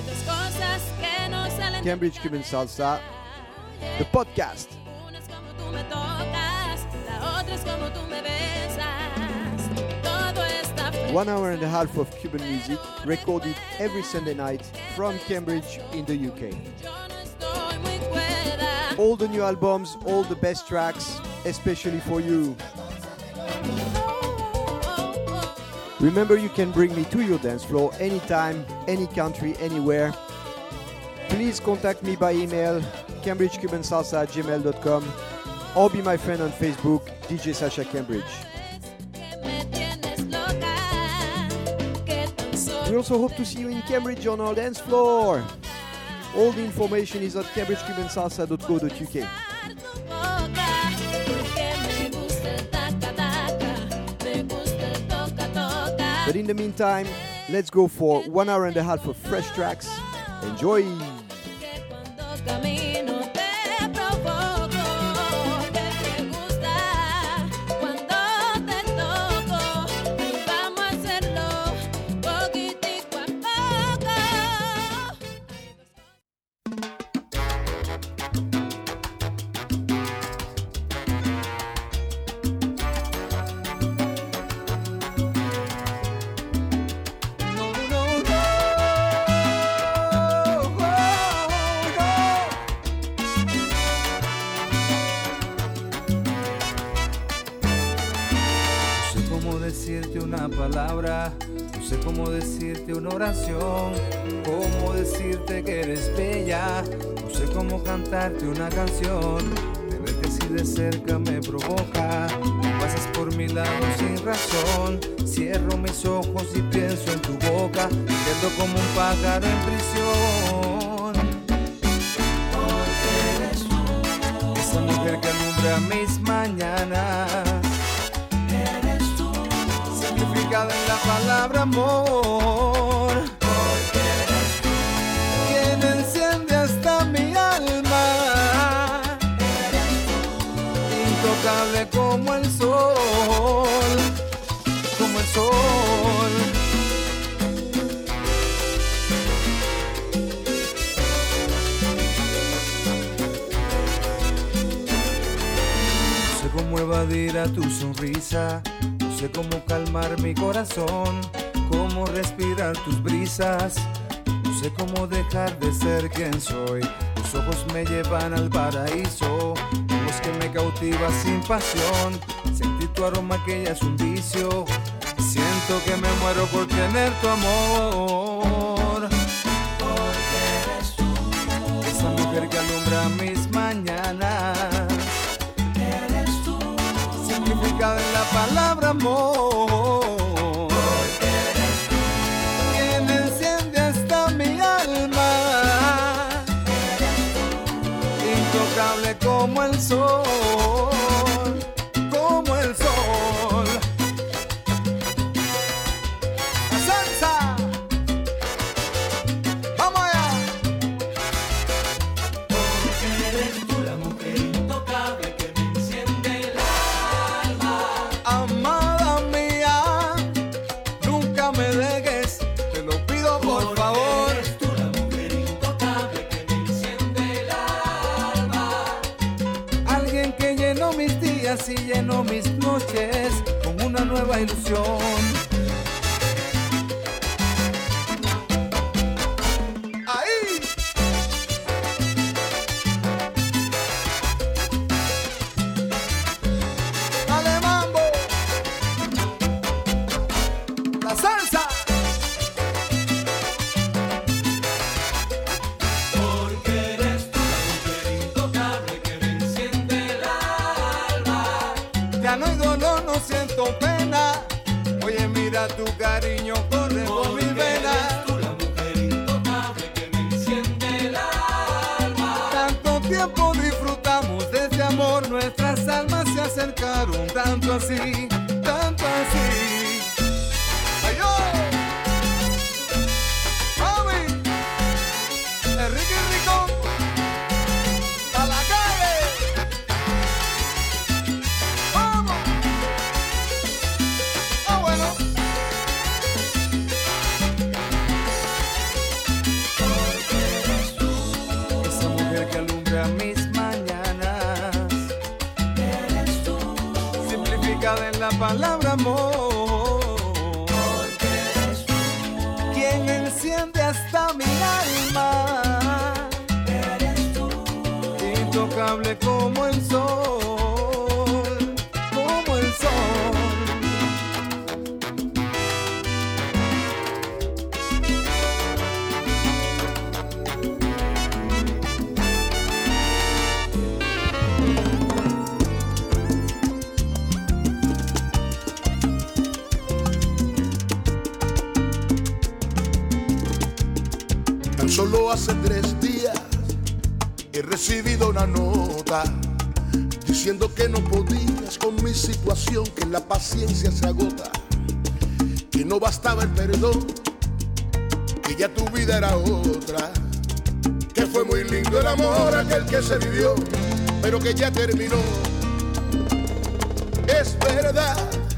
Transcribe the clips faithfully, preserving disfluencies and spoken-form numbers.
Cambridge Cuban Salsa, the podcast. One hour and a half of Cuban music recorded every Sunday night from Cambridge in the U K. All the new albums, all the best tracks, especially for you. Remember, you can bring me to your dance floor anytime, any country, anywhere. Please contact me by email, cambridge cuban salsa at gmail dot com, or be my friend on Facebook, D J Sasha Cambridge. We also hope to see you in Cambridge on our dance floor. All the information is at cambridge cuban salsa dot co dot U K. But in the meantime, let's go for one hour and a half of fresh tracks. Enjoy! No sé cómo decirte una oración, cómo decirte que eres bella, no sé cómo cantarte una canción. Tenerte así de cerca me provoca, pasas por mi lado sin razón. Cierro mis ojos y pienso en tu boca, quedo como un pájaro en prisión. Porque eres tú, esa mujer que alumbra mis mañanas, en la palabra amor, porque eres tú quien enciende hasta mi alma, eres tú intocable como el sol, como el sol. No sé cómo evadir a tu sonrisa, no sé cómo calmar mi corazón, cómo respirar tus brisas, no sé cómo dejar de ser quien soy. Tus ojos me llevan al paraíso, voz que me cautiva sin pasión. Sentí tu aroma que ya es un vicio, siento que me muero por tener tu amor. Porque eres tú, esa mujer que alumbra mis mañanas, significado en la palabra amor, porque eres tú quien enciende hasta mi alma, eres tú intocable como el sol, como el sol. La salsa, vamos allá. Porque eres tú la mujer intocable que me enciende el amada mía, nunca me dejes, te lo pido por favor. Eres tú la mujer intocable que me enciende el alma. Alguien que llenó mis días y llenó mis noches con una nueva ilusión. Ahí. Dale mambo. La salsa. Porque eres tú la mujer intocable que me enciende el alma. Ya no hay dolor, no siento pena. Oye, mira tu cariño corre por mis venas. Eres tú la mujer intocable que me enciende el alma. Tanto tiempo disfrutamos de este amor, nuestras almas se acercaron tanto así, tanto así. ¡Ay, yo! ¡Mami! ¡Enrique Ricón! ¡A la calle! ¡Vamos! ¡Ah, bueno! la palabra amor. Porque eres tú, Quien enciende hasta mi alma, eres tú. intocable como el sol, como el sol. Tan solo hace tres días he recibido una nota diciendo que no podías con mi situación, que la paciencia se agota, que no bastaba el perdón, que ya tu vida era otra, que fue muy lindo el amor aquel que se vivió, pero que ya terminó. Es verdad.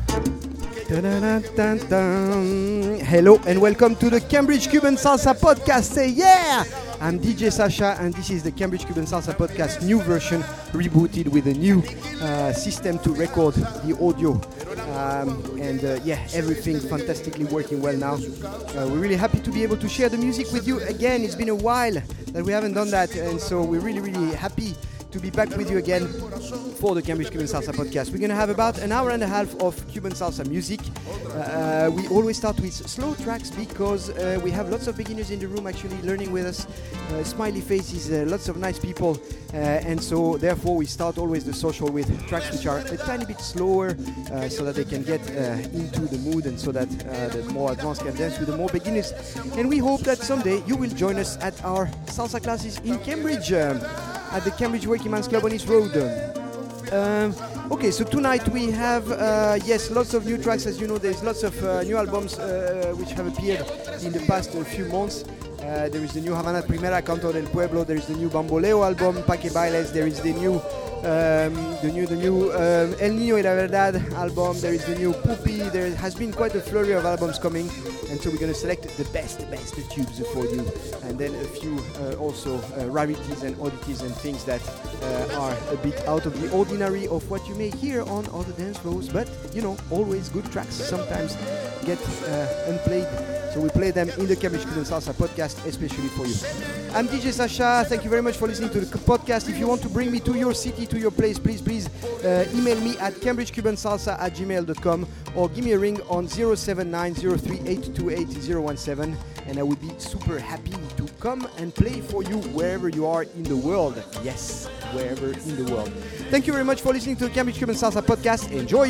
Dun-dun-dun-dun. Hello and welcome to the Cambridge Cuban Salsa Podcast. Say yeah! I'm D J Sasha and this is the Cambridge Cuban Salsa Podcast new version, rebooted with a new uh, system to record the audio. Um, and uh, yeah, everything fantastically working well now. Uh, we're really happy to be able to share the music with you again. It's been a while that we haven't done that, and so we're really, really happy to be back with you again for the Cambridge Cuban Salsa Podcast. We're going to have about an hour and a half of Cuban Salsa music. Uh, we always start with slow tracks because uh, we have lots of beginners in the room actually learning with us, uh, smiley faces, uh, lots of nice people, uh, and so therefore we start always the social with tracks which are a tiny bit slower uh, so that they can get uh, into the mood and so that uh, the more advanced can dance with the more beginners. And we hope that someday you will join us at our salsa classes in Cambridge. Um, at the Cambridge Working Man's Club on East Road. Um, okay, so tonight we have, uh, yes, lots of new tracks. As you know, there's lots of uh, new albums uh, which have appeared in the past uh, few months. Uh, there is the new Havana Primera, Canto del Pueblo. There is the new Bamboleo album, Pa' Que Bailes. There is the new, um, the new, the new um, El Niño y la Verdad album. There is the new Pupi. There has been quite a flurry of albums coming, and so we're going to select the best, the best tubes for you, and then a few uh, also uh, rarities and oddities and things that uh, are a bit out of the ordinary of what you may hear on other dance floors. But you know, always good tracks sometimes get uh, unplayed. So we play them in the Cambridge Cuban Salsa Podcast, especially for you. I'm D J Sasha. Thank you very much for listening to the podcast. If you want to bring me to your city, to your place, please, please uh, email me at cambridge cuban salsa at gmail dot com or give me a ring on zero seven nine zero three eight two eight zero one seven, and I would be super happy to come and play for you wherever you are in the world. Yes, wherever in the world. Thank you very much for listening to the Cambridge Cuban Salsa Podcast. Enjoy!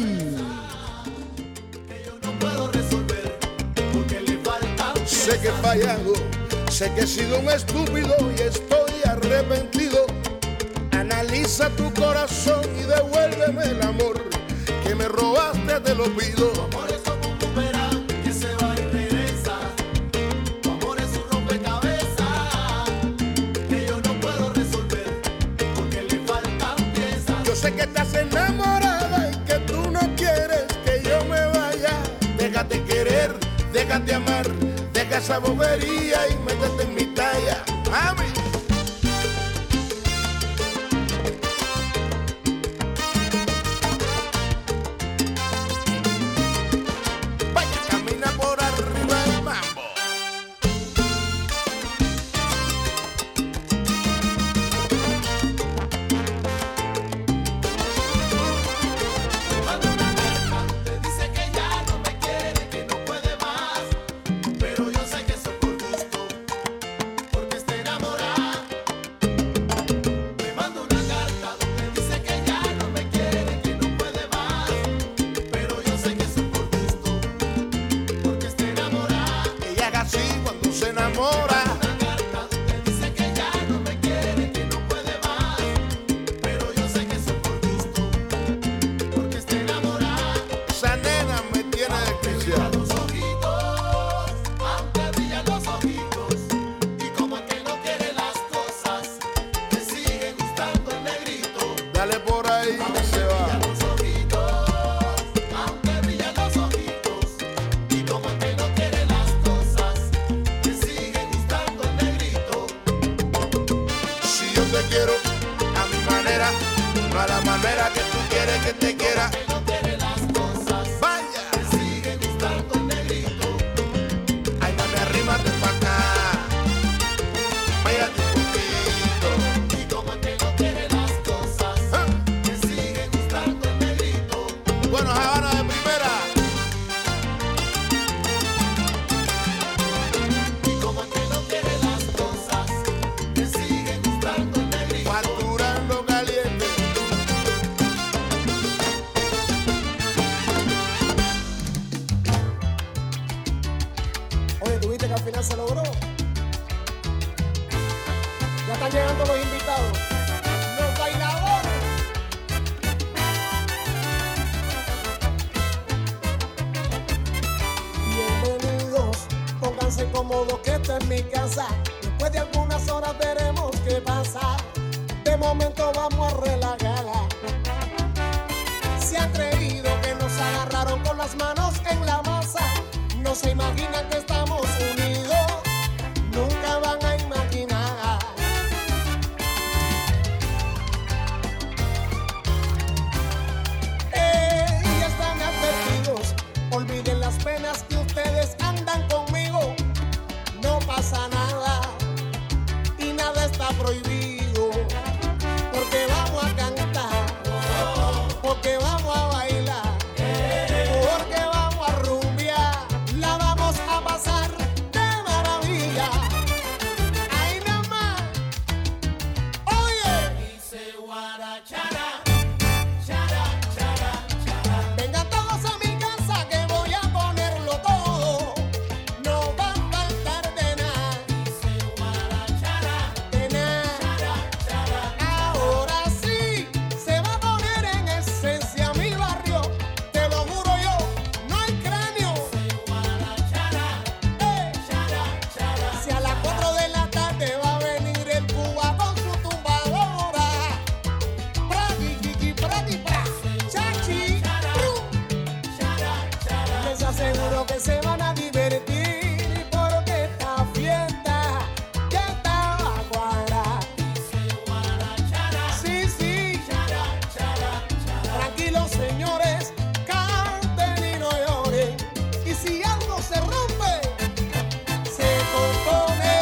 Sé que he fallado, sé que he sido un estúpido y estoy arrepentido. Analiza tu corazón y devuélveme el amor que me robaste, te lo pido. Tu amor es como un boomerang que se va y regresa. Tu amor es un rompecabezas que yo no puedo resolver porque le faltan piezas. Yo sé que estás enamorada y que tú no quieres que yo me vaya. Déjate querer, déjate amar. Deja esa bobería y métete en mi talla. ¡Mami! Vaya, camina por arriba del mambo. Cuando una carta te dice que ya no me quiere, que no puede más, pero yo sé que eso por gusto, porque está enamorada. Me manda una carta donde dice que ya no me quiere, que no puede más, pero yo sé que eso por gusto, porque está enamorada. Ella haga así cuando se enamora. Una carta donde dice que ya no me quiere, que no puede más, pero yo sé que eso por gusto, porque está enamorada. Esa nena me tiene desquiciado. Los ojitos, aunque brillan los ojitos, y como el que no quiere las cosas, le sigue gustando el negrito. Dale por ahí que se va. Los ojitos, aunque brillan los ojitos, y como el que no quiere las cosas, le sigue gustando el negrito. Si yo te quiero a mi manera, no a la manera que tú quieres que te quiera. Que no quiere las cosas, al final se logró. Ya están llegando los invitados, los bailadores. Bienvenidos, pónganse cómodos que esta es mi casa. Después de algunas horas veremos qué pasa. De momento vamos a relajarla. Se han creído que nos agarraron con las manos en la masa. No se imaginan que estamos unidos. Nunca van a imaginar. Eh, ya están advertidos. Olviden las penas que ustedes andan conmigo. No pasa nada y nada está prohibido. Porque vamos a cantar, porque vamos a bailar, porque vamos a rumbear, la vamos a pasar de maravilla. Ahí nada más, oye, dice guarachara, chara, chara, chara. Vengan todos a mi casa que voy a ponerlo todo. No va a faltar de nada, dice guarachara, de nada, chara, chara. Ahora sí se va a poner en esencia mi barrio, te lo juro yo, no hay cráneo. Eh, si a las cuatro de la tarde va a venir el Cuba con su tumbadora, prati, kiki, prati, pra, chachi, rum. Les aseguro que se van a divertir porque esta fiesta ya está a cuadrar. Sí, sí, tranquilos señores, canten y no lloren. Y si algo se rompe, se compone.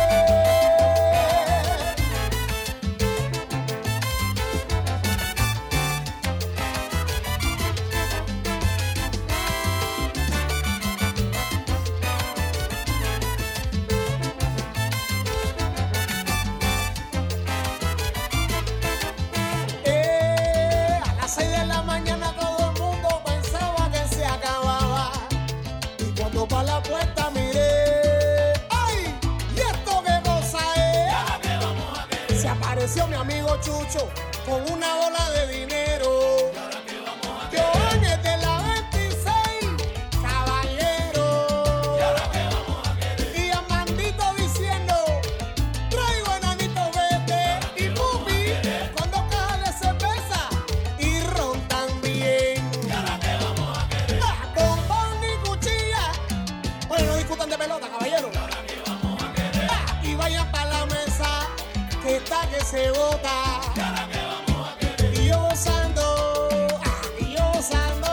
Eh, a las seis de la mañana todo el mundo pensaba que se acababa. Y cuando pa' la puerta miré, ¡ay! ¿Y esto qué cosa es? Se apareció mi amigo Chucho con una bola de dinero. Joan es de la veintiséis, caballero. Y Amandito diciendo, traigo enanito verde y pupi con dos cajas de cerveza y ron también. Ah, bombón y cuchilla. Oye, no discutan de pelota, caballero. Ah, y vayan para la mesa, que está que se bota. Y yo gozando, ah, y yo gozando.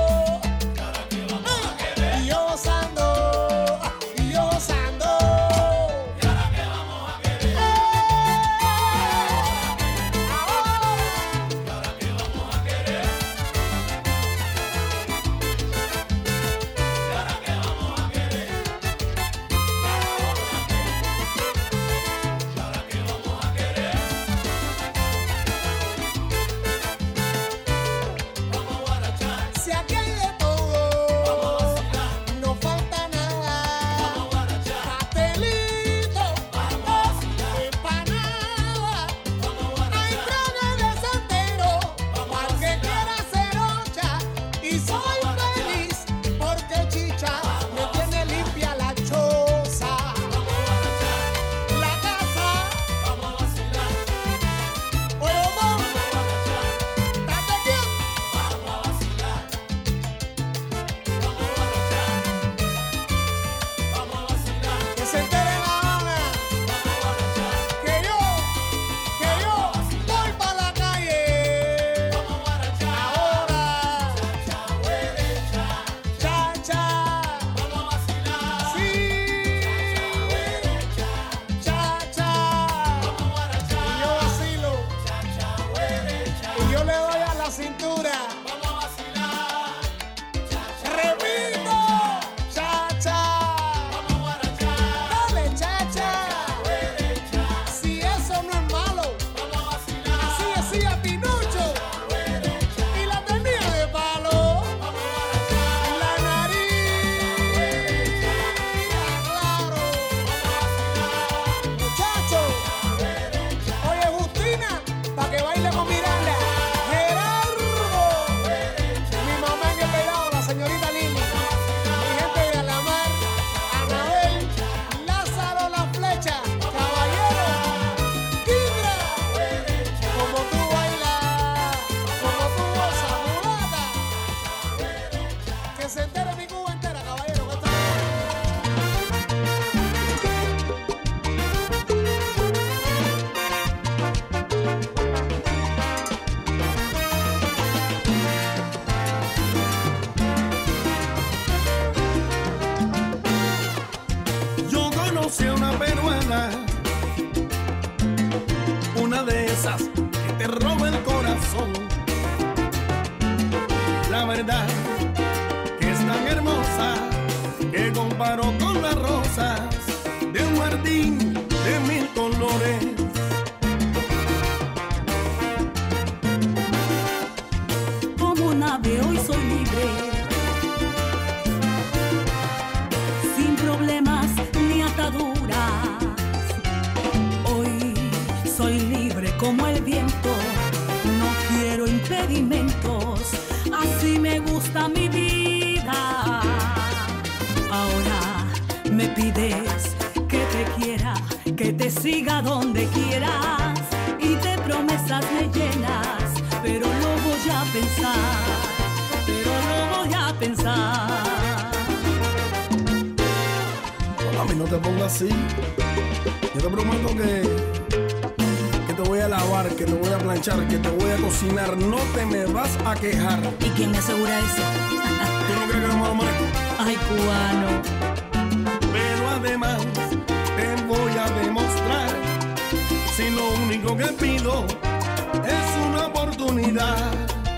Ah, y yo gozando, ah, y yo gozando. Eh, ahora. verdad que es tan hermosa que comparo con las rosas de un jardín de mil colores. Como un ave hoy soy libre, sin problemas ni ataduras. Hoy soy libre como el viento, no quiero impedimentos, así me gusta mi vida. Ahora me pides que te quiera, que te siga donde quieras y de promesas me llenas, pero lo voy a pensar, pero lo voy a pensar. A mí no te pongas así. Yo te prometo que, que te voy a lavar, que te voy a planchar, que te voy a cocinar. No te me vas a quejar. ¿Y quién me asegura eso? ¿Tú no crees que me amanezco? Ay, cubano. Pero además te voy a demostrar si lo único que pido es una oportunidad.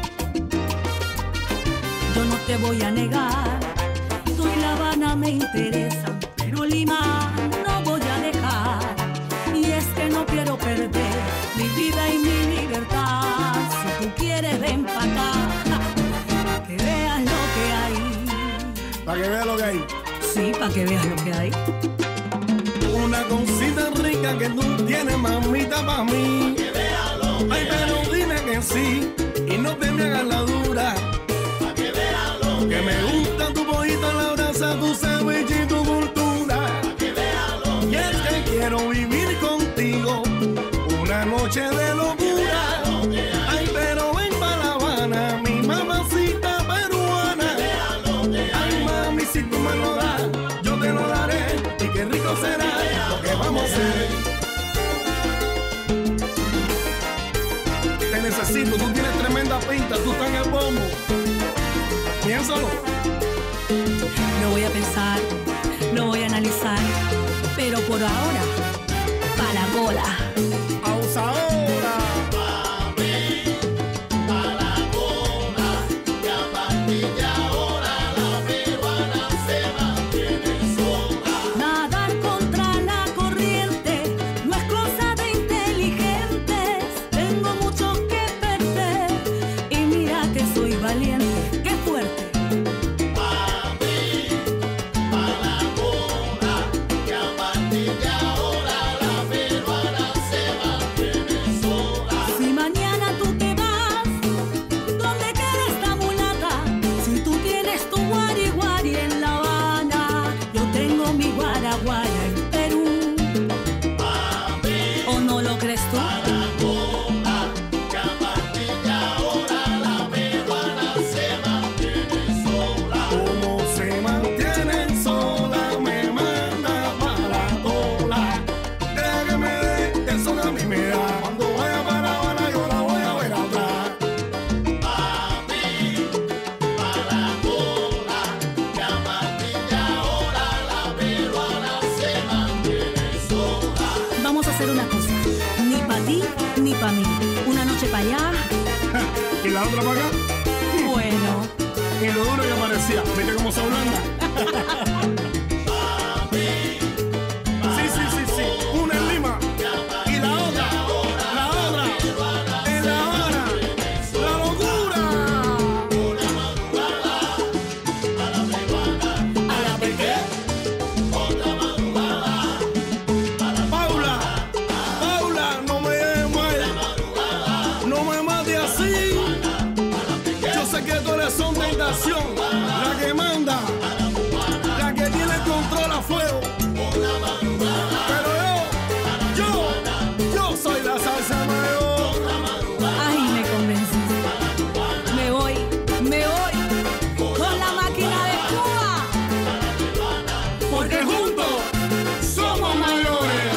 Yo no te voy a negar, tú y La Habana me interesan, pero Lima no voy a dejar. Y es que no quiero perder mi vida y mi libertad. Si tú quieres ven pa' acá, pa' que veas lo que hay. Para que veas lo que hay. Sí, pa' que veas lo que hay. Una cosita rica que tú tienes, mamita, pa' mí. Que vea lo que Ay, pero dime que sí y no te me hagas la dura. Pa' que vea lo Que me gusta tu pollito, la brasa, tu ceviche y tu cultura. Pa' que vea lo Y es que quiero vivir contigo una noche de locura. Ay, pero ven pa' La Habana, mi mamacita peruana. Ay, mami, si tú me lo das, yo te lo daré. Y qué rico será lo que vamos a hacer. Te necesito, tú tienes tremenda pinta, tú estás en el bombo. Piénsalo. Lo voy a pensar, lo voy a analizar, pero por ahora, pa' la cola. Abusadora. Nadar contra la corriente no es cosa de inteligentes. Tengo mucho que perder y mira que soy valiente. ¡Qué fuerte! Si mañana tú te vas, ¿dónde queda esta mulata? Si tú tienes tu guari guari en La Habana, yo tengo mi guaraguara en Perú. ¿O no lo crees tú? Como se mantiene sola, me manda para la cola. Deja que me dé, eso que a mí me da. Cuando vaya para La Habana, yo la voy a ver atrás. Vamos a hacer una cosa, ni pa' ti ni pa' mí. Una noche pa' allá, Y la otra para acá. bueno. Y lo duro que parecía. ¿Viste cómo se blanda? Sí, sí, sí, sí. Una en Lima. Y la otra. La otra. En La Habana. La locura. A la pequeña. Paula. Paula, no me dejes mal. No me mates así. Yo sé que tú eres son tentación. La que manda. La que tiene el control a fuego. Pero yo, yo, yo soy la salsa mayor. Ay, me convenciste. Me voy, me voy con la máquina de Cuba. Porque juntos somos mayores.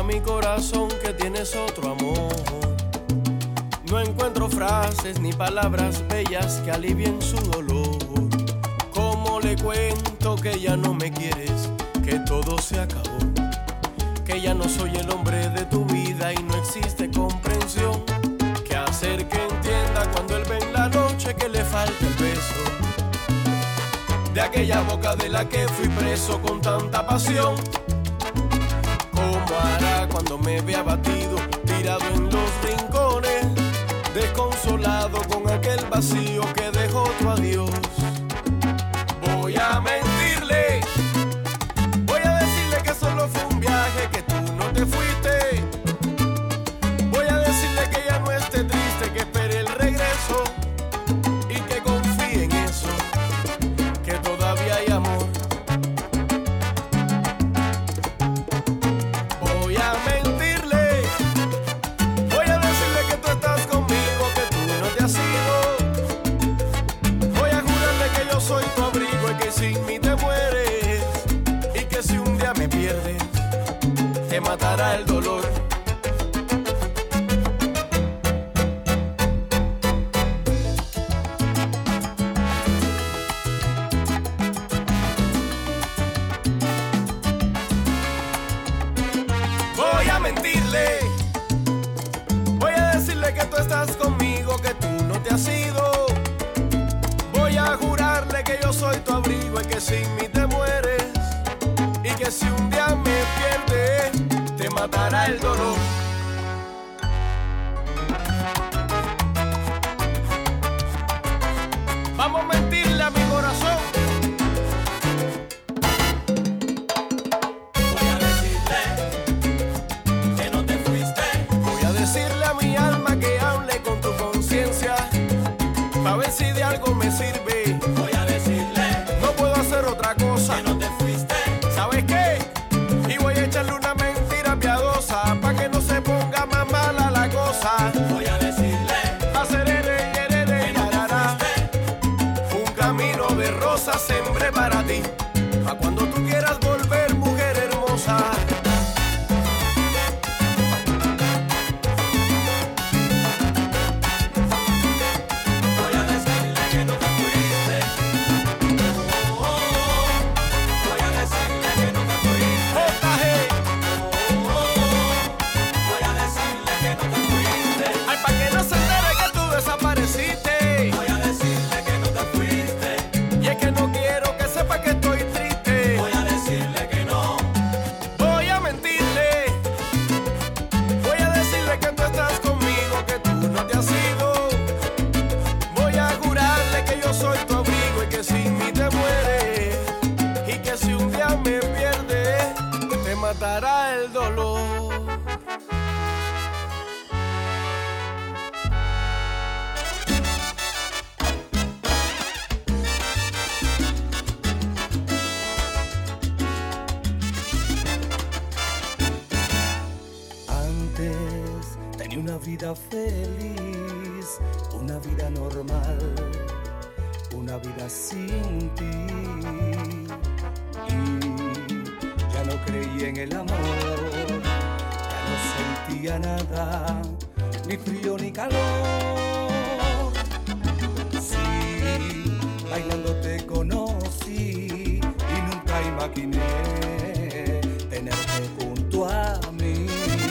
mi corazón que tienes otro amor. No encuentro frases ni palabras bellas que alivien su dolor. ¿Cómo le cuento que ya no me quieres, que todo se acabó? Que ya no soy el hombre de tu vida y no existe comprensión que hacer que entienda cuando él ve en la noche que le falta el beso de aquella boca de la que fui preso con tanta pasión. ¿Cómo hará cuando me vea abatido, tirado en los rincones, desconsolado con aquel vacío que dejó tu adiós? Voy a mentirle, voy a decirle que solo fue un viaje, que tú no te fuiste. Voy a decirle que ya no esté triste, que espere el regreso y que confíe en eso, que todavía hay amor. Voy a mentirle, voy a decirle que tú estás conmigo, que tú no te has ido. Voy a jurarle que yo soy tu abrigo y que sin mí te mueres, y que si un día me pierdes te matará el dolor. Voy a mentirle, voy a decirle que tú estás conmigo, que tú no te has ido. Voy a jurarle que yo soy tu abrigo y que sin mí te mueres, y que si un día me pierdes te matará el dolor. Vamos a mentirle a mi corazón. Voy a decirle que no te fuiste. Voy a decirle a mi alma que hable con tu conciencia, pa' ver si de algo me sirve. Voy a decirle, no puedo hacer otra cosa, que no te fuiste. ¿Sabes qué? Y voy a echarle una mentira piadosa, pa' que no se ponga más mala la cosa. Voy a decirle, haceré que no te fuiste. Un camino de rosas sembré para ti, pa' cuando tú quieras volver, mujer hermosa. Voy a decirle que no te fuiste. Oh, oh, oh. Voy a decirle que no te fuiste. J G. Oh, oh, oh. Voy a decirle que no te fuiste. Ay, pa' que no se entere que tú desapareciste. Voy a decirle que no te fuiste. Y es que no quiero que sepa que estoy triste. Voy a decirle que no. Voy a mentirle. Voy a decirle que tú estás conmigo, que tú no te has ido. Voy a jurarle que yo soy tu abrigo y que sin mí te mueres, y que si un día me pierdes te matará el dolor. Antes tenía una vida feliz, una vida normal, una vida sin ti. Y ya no creía en el amor, ya no sentía nada, ni frío ni calor. Sí, bailando te conocí y nunca imaginé tenerte junto a mí.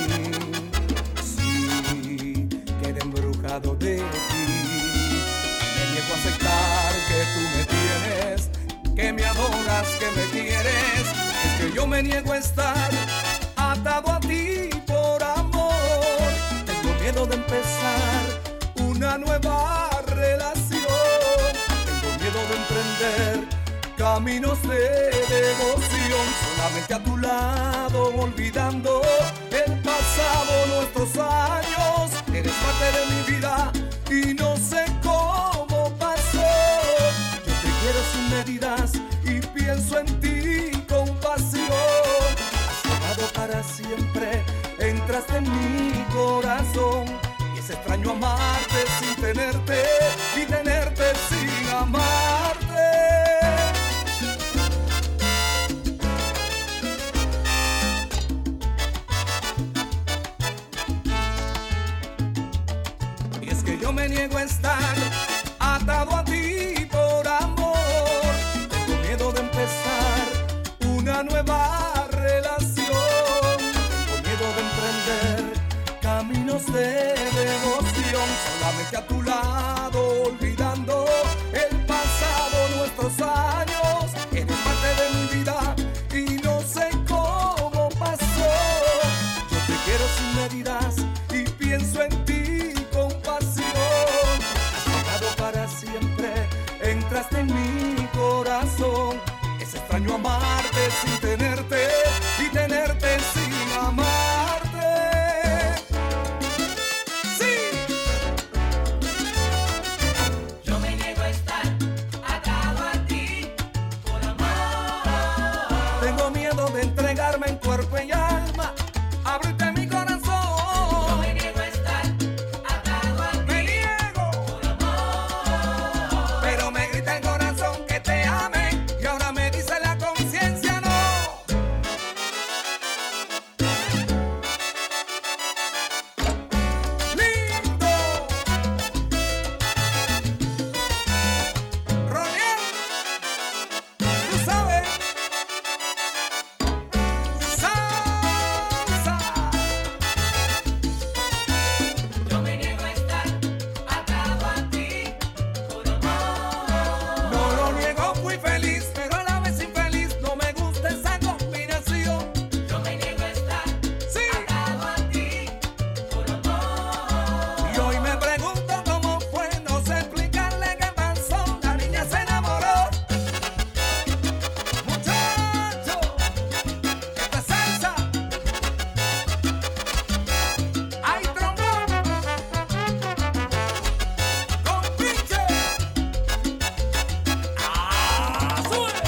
Sí, quedé embrujado de ti, me niego a aceptar que tú me tienes, que me adoras, que me quieres. Es que yo me niego a estar atado a ti por amor. Tengo miedo de empezar una nueva relación, tengo miedo de emprender caminos de devoción, solamente a tu lado, olvidando el pasado, nuestros años. Eres parte de mi vida y no sé cómo pasó. Yo te quiero sin medidas y pienso en ti con pasión. Has llegado para siempre, entraste en mi corazón, y es extraño amarte sin tenerte y tenerte sin amarte. quedaste en mi corazón. Es extraño amarte sin tenerte y tenerte sin amarte. Sí. Yo me niego a estar atado a ti por amor. Tengo miedo de entregarme en cuerpo y alma, abrirte mi corazón. Yo me niego a estar atado a ti. Me niego. Por amor. Pero me grita el corazón que te ame y ahora me dice la conciencia no. Lindo. Roniel, tú sabes. Salsa. Yo me niego a estar atado a ti por amor. No lo niego, fui feliz, pero a la vez infeliz. No me gusta esa combinación. Yo me niego a estar Sí. atado a ti por amor. Y hoy me pregunto cómo fue, no sé explicarle qué pasó. La niña se enamoró. Muchacho, esta salsa. Hay trombón con pinche. ¡Ah, sube!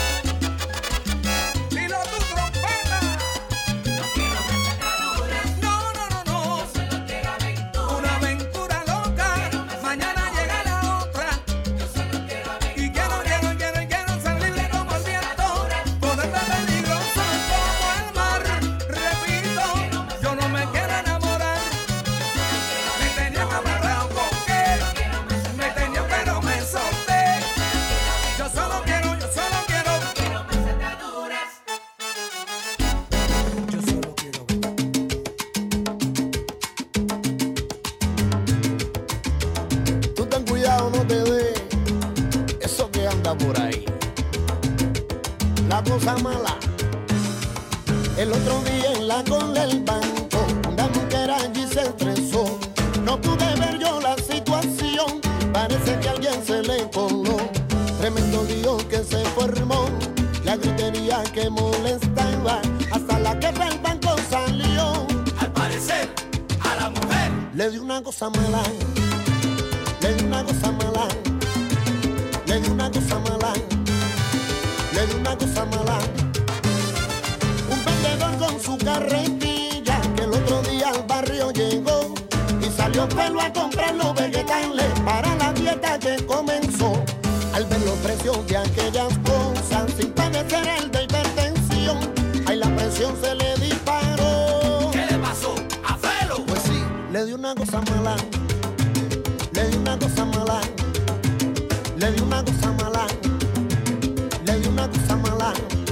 Dilo tu trompeta. No quiero más ataduras, No, no, no, no. solo quiero aventuras. Una aventura loca. Mañana llega la otra. Yo solo quiero aventuras. Y quiero, quiero, quiero, quiero ser libre como el viento, poder ser peligroso como el mar. Repito, yo no me quiero enamorar. Me tenía amarrado con él, me tenía pero me solté. Yo solo quiero, yo solo quiero, Quiero más ataduras. yo solo quiero. Tú ten cuidado, no te dé eso que anda por ahí. La cosa mala. El otro día en la cola del banco, una mujer allí se estresó. No pude ver yo la situación, parece que alguien se le coló. Tremendo lío que se formó, la gritería que molestaba, hasta la que del banco salió. Al parecer, a la mujer Le di una cosa mala, le di una cosa mala, le di una cosa mala, le di una cosa mala. Un vendedor con su carretilla que el otro día al barrio llegó y salió pelo a comprar los vegetales para la dieta que comenzó. Al ver los precios de aquellas cosas, sin padecer el de hipertensión, ahí la presión se le disparó. ¿qué le pasó a Felo? Pues sí, le di una cosa mala, le di una cosa mala, le di una cosa mala, le di una cosa mala.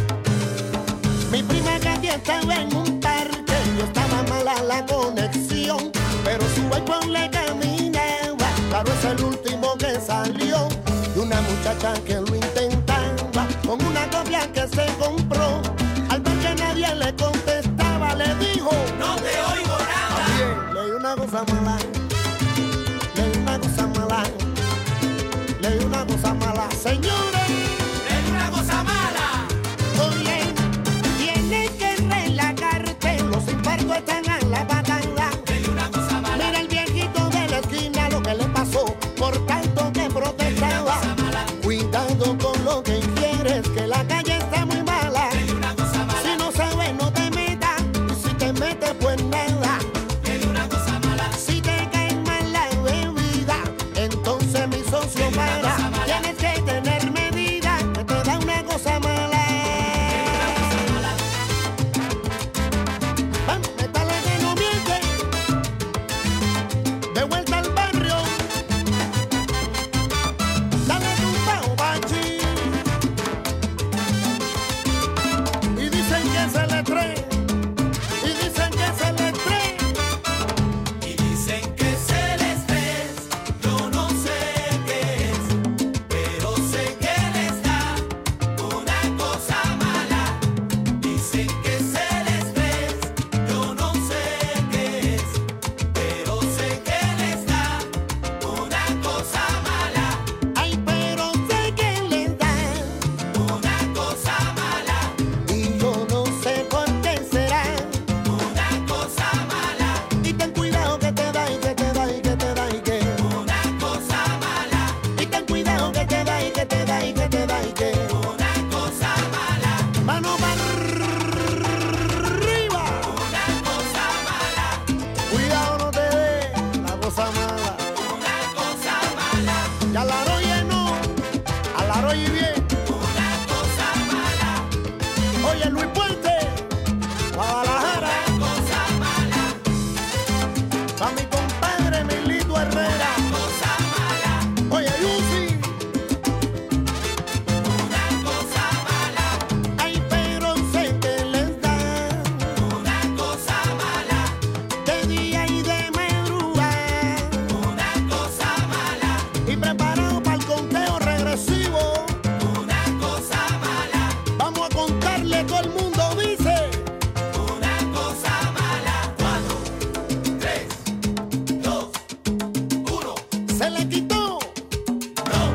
Mi prima Katy estaba en un parque, yo estaba mala la conexión, pero su iPhone le caminaba, claro es el último que salió, y una muchacha que lo intentaba, con una copia que se compró, al ver que nadie le contestaba, le dijo: No te oigo nada. Bien, le di una cosa mala, le di una cosa mala, le di una cosa mala, señores. Es una cosa mala. Oye, tienes que relajarte, los infartos están a la batalla. Es una cosa mala. Mira el viejito de la esquina lo que le pasó por tanto que protestaba. Cuidado con lo que quieres, que la calle está muy mala. Es una cosa mala. Si no sabes, no te metas, y si te metes, pues nada. Es una cosa mala. Si te cae mal la bebida, entonces mi socio para. Tienes que tener medida. oye bien. Una cosa mala. Oye, Luis Puente, Guadalajara. Una cosa mala. Pa' mi compadre Milito Herrera. Una cosa mala. Oye, Yusi. Una cosa mala. Ay, pero sé que les da Una cosa mala. de día y de madrugada. Una cosa mala. Y preparado para el conteo regresivo. Una cosa mala. Vamos a contarle, todo el mundo dice. Una cosa mala. Cuatro, tres, dos, uno. Se le quitó. No.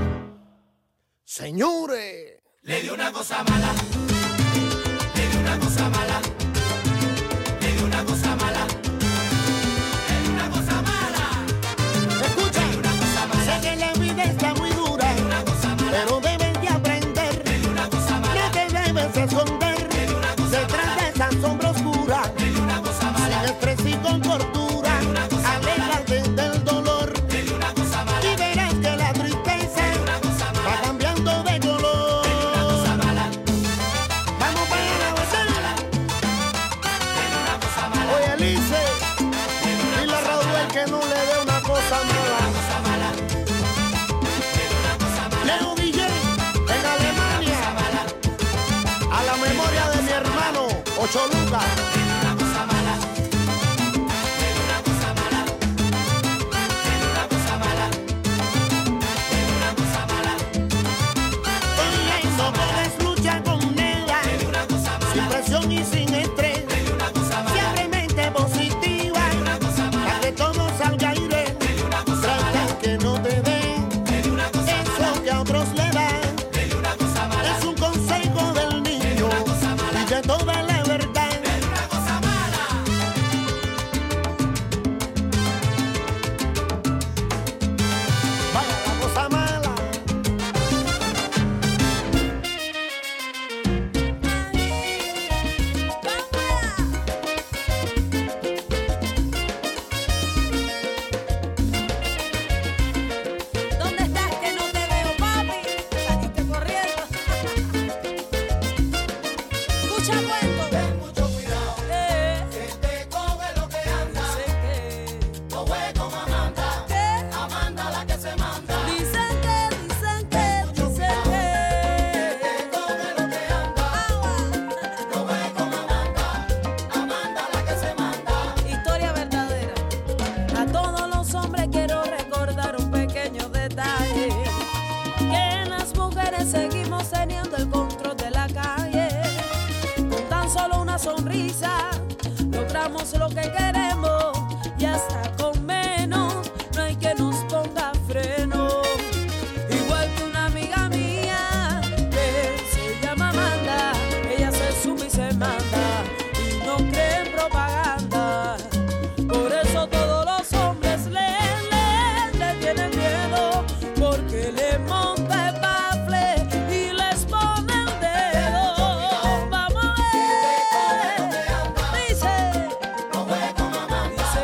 Señores. Le di una cosa mala. Le di una cosa mala. Le di una cosa mala. Le di una cosa mala. Escucha, Una cosa mala. sé que la vida está muy dura, Una cosa mala. pero deben de aprender. Le di una cosa mala. No te debes esconder detrás de esa sombra oscura. Le di una cosa Sin mala. estrés y con tortura, aléjate del dolor Le di una cosa mala. y verás que la tristeza Una cosa va mala. cambiando de color. Una cosa mala. Vamos para la batalla. Le di una cosa mala. Oye, Alice, dile a Raúl que no le dé una cosa mala. Cosa mala. Le di una cosa mala. Leo D J en Alemania, a la memoria de mi hermano Ocho Lucas. Le di una cosa mala. Le di una cosa mala. Le di una cosa mala. Le di una cosa mala. Ella no puedes luchar con nada, Le di una cosa mala. sin presión y sin estrés. Le di una cosa mala. Siempre mente positiva, Una cosa mala. para que todo salga aire. Le di una cosa mala. Trata que no te den Le di una cosa mala. eso que a otros le dan. Le di una cosa mala. Es un consejo del niño y de toda la verdad. Le di una cosa mala. Vaya la cosa mala. ¿Dónde estás que no te veo, papi? Saliste corriendo. Escucha cuento. Ten mucho cuidado. Eh, Que te coge lo que anda. dicen que, No juegues con Amanda. que, Amanda la que se manda. dicen que, dicen que, dicen que. Coge lo que anda. No juegues con Amanda. Amanda la que se manda. Historia verdadera. A todos los hombres quiero recordar un pequeño detalle. Que las mujeres seguimos teniendo el control de la calle. Con tan solo una sonrisa logramos lo que queremos. Y hasta con menos no hay que nos ponga freno. Igual que una amiga mía que se llama Amanda. Ella se sube y se manda y no cree en propaganda. Por eso todos los hombres le, le, le tienen miedo, porque le monta el bafle y les pone el dedo. Vamos a ver. Dice, No juegues con Amanda.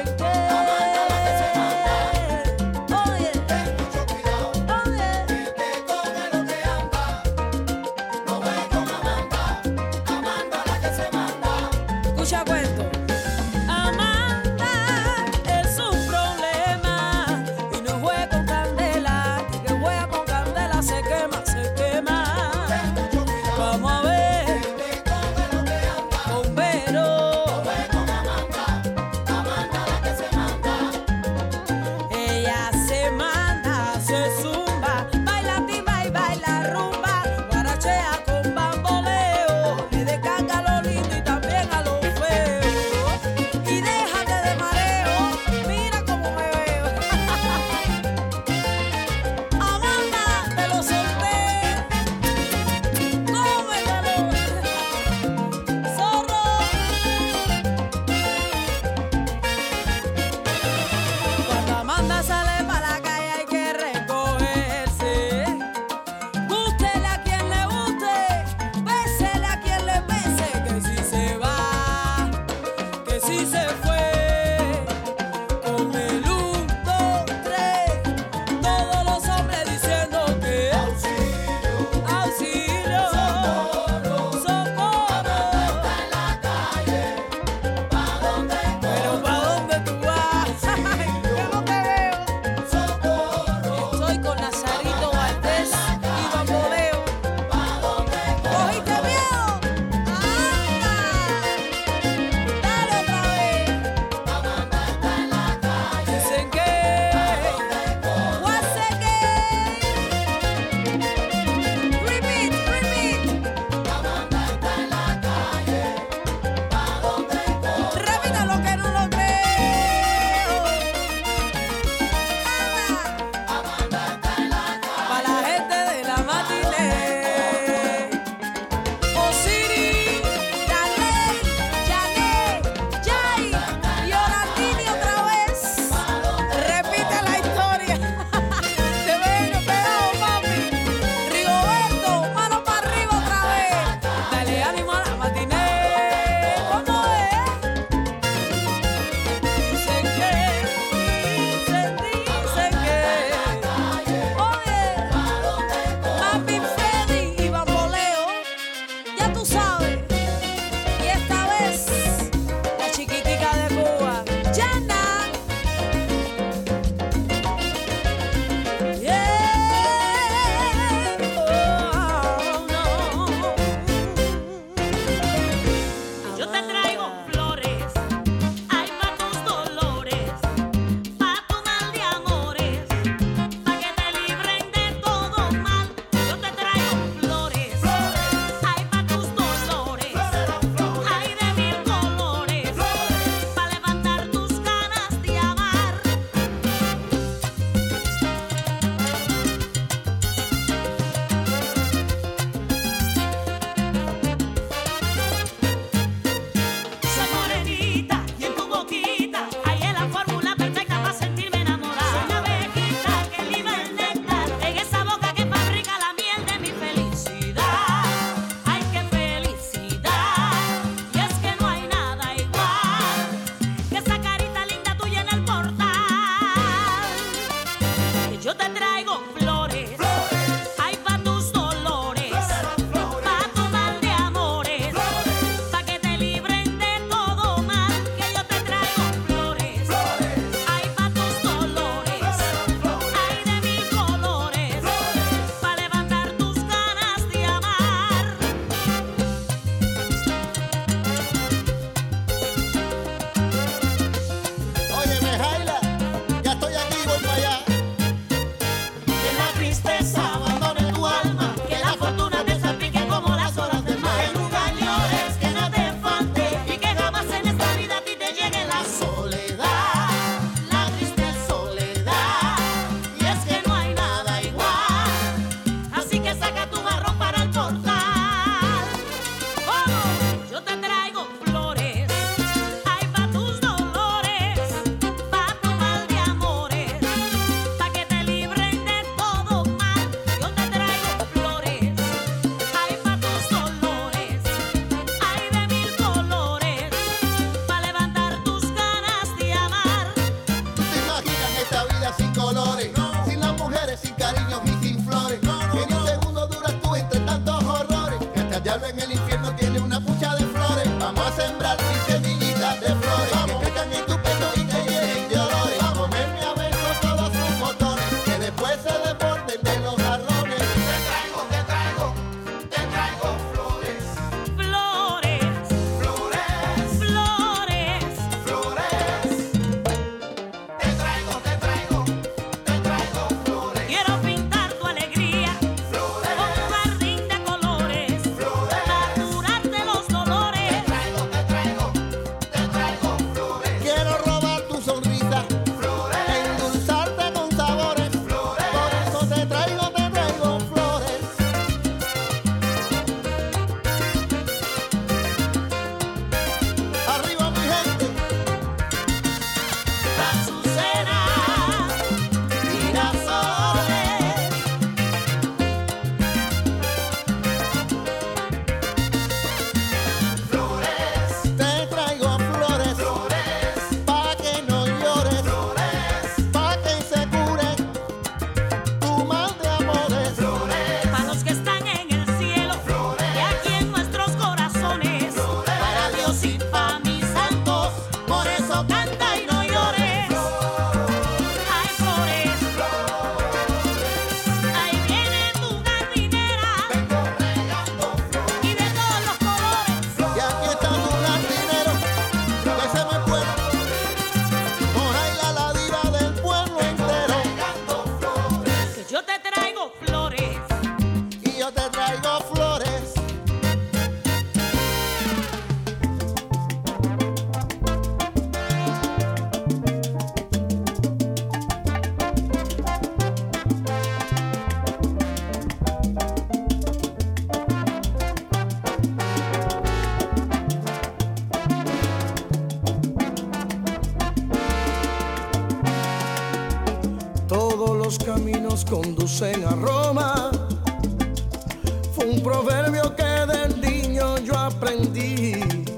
caminos conducen a Roma. Fue un proverbio que del niño yo aprendí.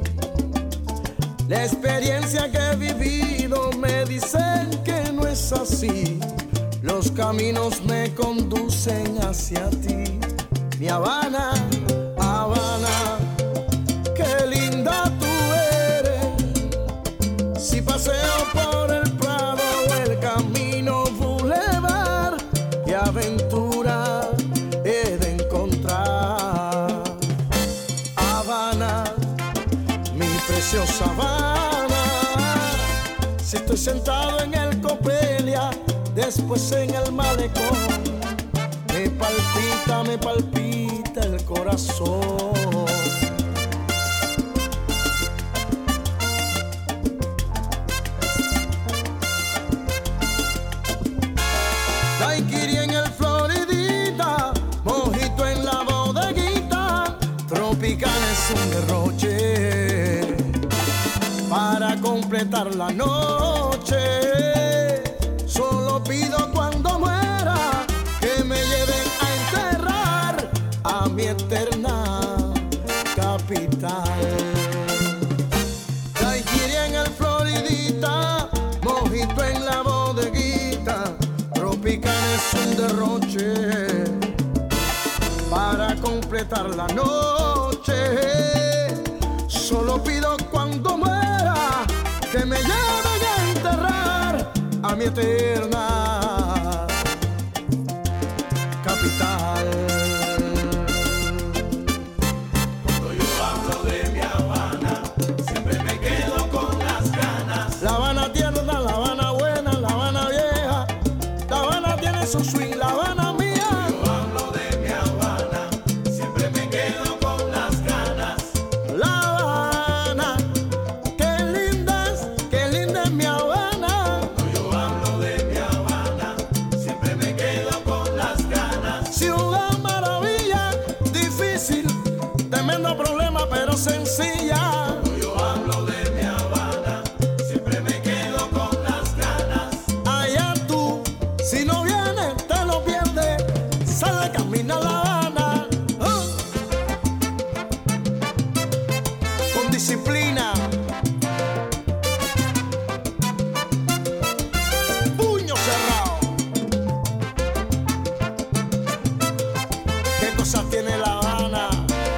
La experiencia que he vivido me dicen que no es así. Los caminos me conducen hacia ti. Mi Habana, Habana, qué linda tú eres. Si paseo por el Prado o el Camino Boulevard, qué aventura he de encontrar. Habana, mi preciosa Habana. Si estoy sentado en el Copelia, después en el malecón, me palpita, me palpita el corazón. Daiquiri en el Floridita, mojito en la bodeguita, tropical es un derroche para completar la noche. Solo pido cuando muera que me lleven a enterrar a mi eterna capital. Daiquiri en el Floridita, mojito en la bodeguita, tropical es un derroche para completar la noche. Solo pido cuando muera que me lleven a enterrar a mi eterna capital. Cuando yo hablo de mi Habana, siempre me quedo con las ganas. La Habana tierna, La Habana buena, La Habana vieja, La Habana tiene su swing, La Habana mía. Yo hablo de mi Habana, siempre me quedo con las ganas. La Habana, qué linda es, qué linda es mi Habana. Yo hablo de mi Habana, siempre me quedo con las ganas. Ciudad maravilla, difícil, tremendo problema pero sencilla. Yo hablo de mi Habana, siempre me quedo con las ganas. Allá tú, si no vienes te lo pierdes, sale, camina La Habana. ¡Ah! Con disciplina, puño cerrado. ¿Qué cosas tiene La Habana?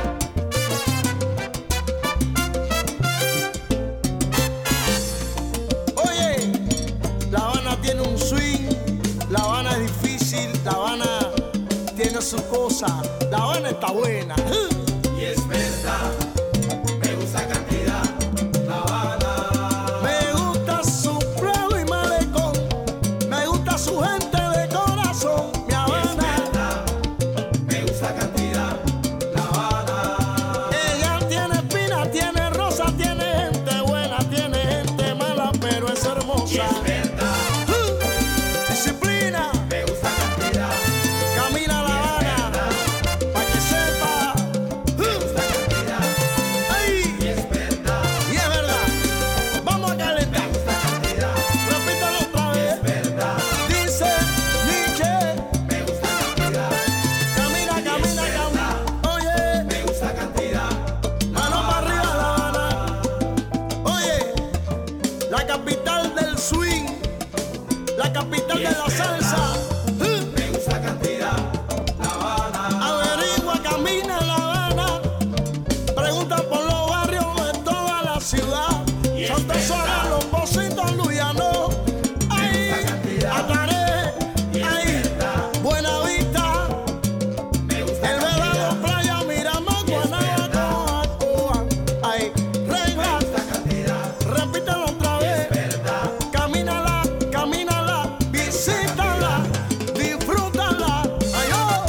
Oye, La Habana tiene un swing, La Habana es difícil, La Habana tiene su cosa, La Habana está buena. Y es verdad, me gusta cantidad, La Habana. Me gusta su Prado y malecón, me gusta su gente de corazón, mi Y es Habana. verdad, me gusta cantidad, La Habana. Ella tiene espina, tiene rosa, tiene gente buena, tiene gente mala, pero es Y hermosa. es verdad, Disciplina, me gusta cantidad, camina La Habana, pa' que sepa. me gusta cantidad. ¡Ay! Y es verdad, Y es verdad, vamos a calentar. me gusta cantidad. Repítalo otra Y vez. es verdad, Dice Nietzsche, me gusta cantidad. camina, camina, camina. Oye, Me gusta cantidad. mano para arriba La Habana. Oye, la capital del swing, la capital de la salsa. Me gusta cantidad. La Habana. Averigua, camina La Habana. Pregunta por los barrios de toda la ciudad. Santa Sola, Los Pocitos, Luyano. Ahí, Ataré. Ahí, Buena Vista. Me gusta El cantidad. Vedado, Playa, Miramar, Guanabacoa, Coa. Ahí, Reina. Cantidad. Repítelo otra vez. Verdad. Camínala, camínala, visítala, disfrútala. Ay, oh,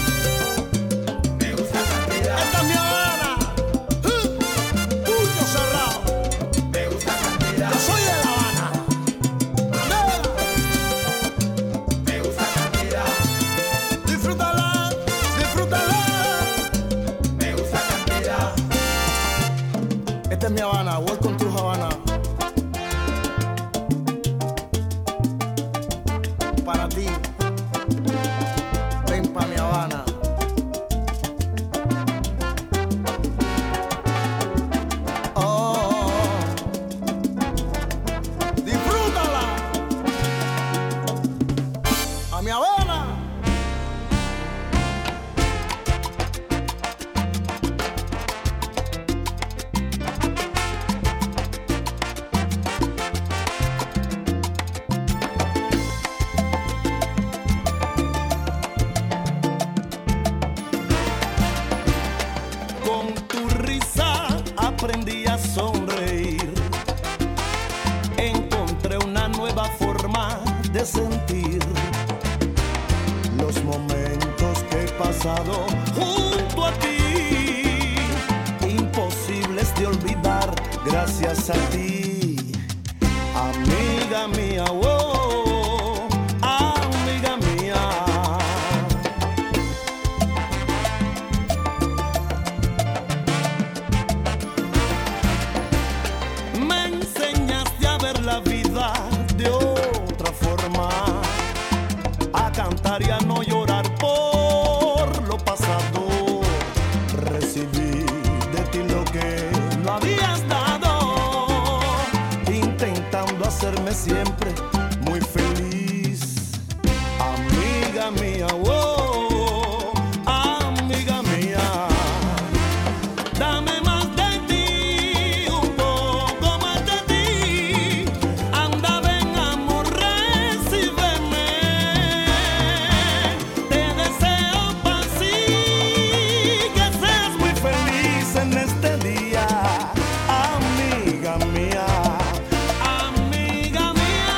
Me gusta cantidad. esta es mi Habana. Uh, Puño cerrado. Me gusta cantidad. Yo soy de La Habana. Andela, Me gusta cantidad. disfrútala, disfrútala. Me gusta cantidad. Esta es mi Habana. Welcome to Habana. Para ti. aprendí a sonreír. Encontré una nueva forma de sentir los momentos que he pasado junto a ti, imposibles de olvidar gracias a ti, amiga mía, oh, amiga mía. Me enseñaste a ver la vida de otra forma, a cantar y a no llorar por lo pasado. Recibí de ti lo que no habías dado, intentando hacerme siempre muy feliz, amiga mía, oh, amiga mía. Dame más de ti, un poco más de ti. Anda, ven, amor, recíbeme. Te deseo paz y que seas muy feliz en este día, amiga mía, amiga mía.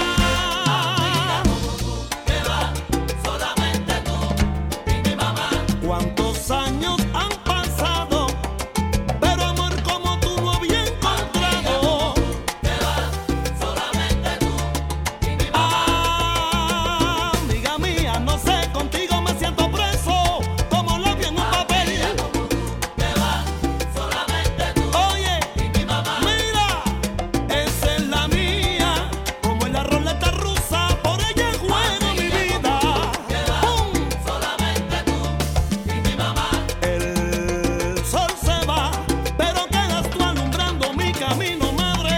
Que va solamente tú y mi mamá. ¿Cuántos años han pasado? Pero amor como tú no había encontrado. Que va solamente tú y mi mamá. Amiga mía, no sé, contigo me siento preso, como lo vi en un papel. Que va solamente tú Oye, y mi mamá. mira, esa es la mía, como en la ruleta rusa, por ella juego mi vida. ¡Pum! Solamente tú y mi mamá. El sol se va, pero quedas tú alumbrando mi camino, madre.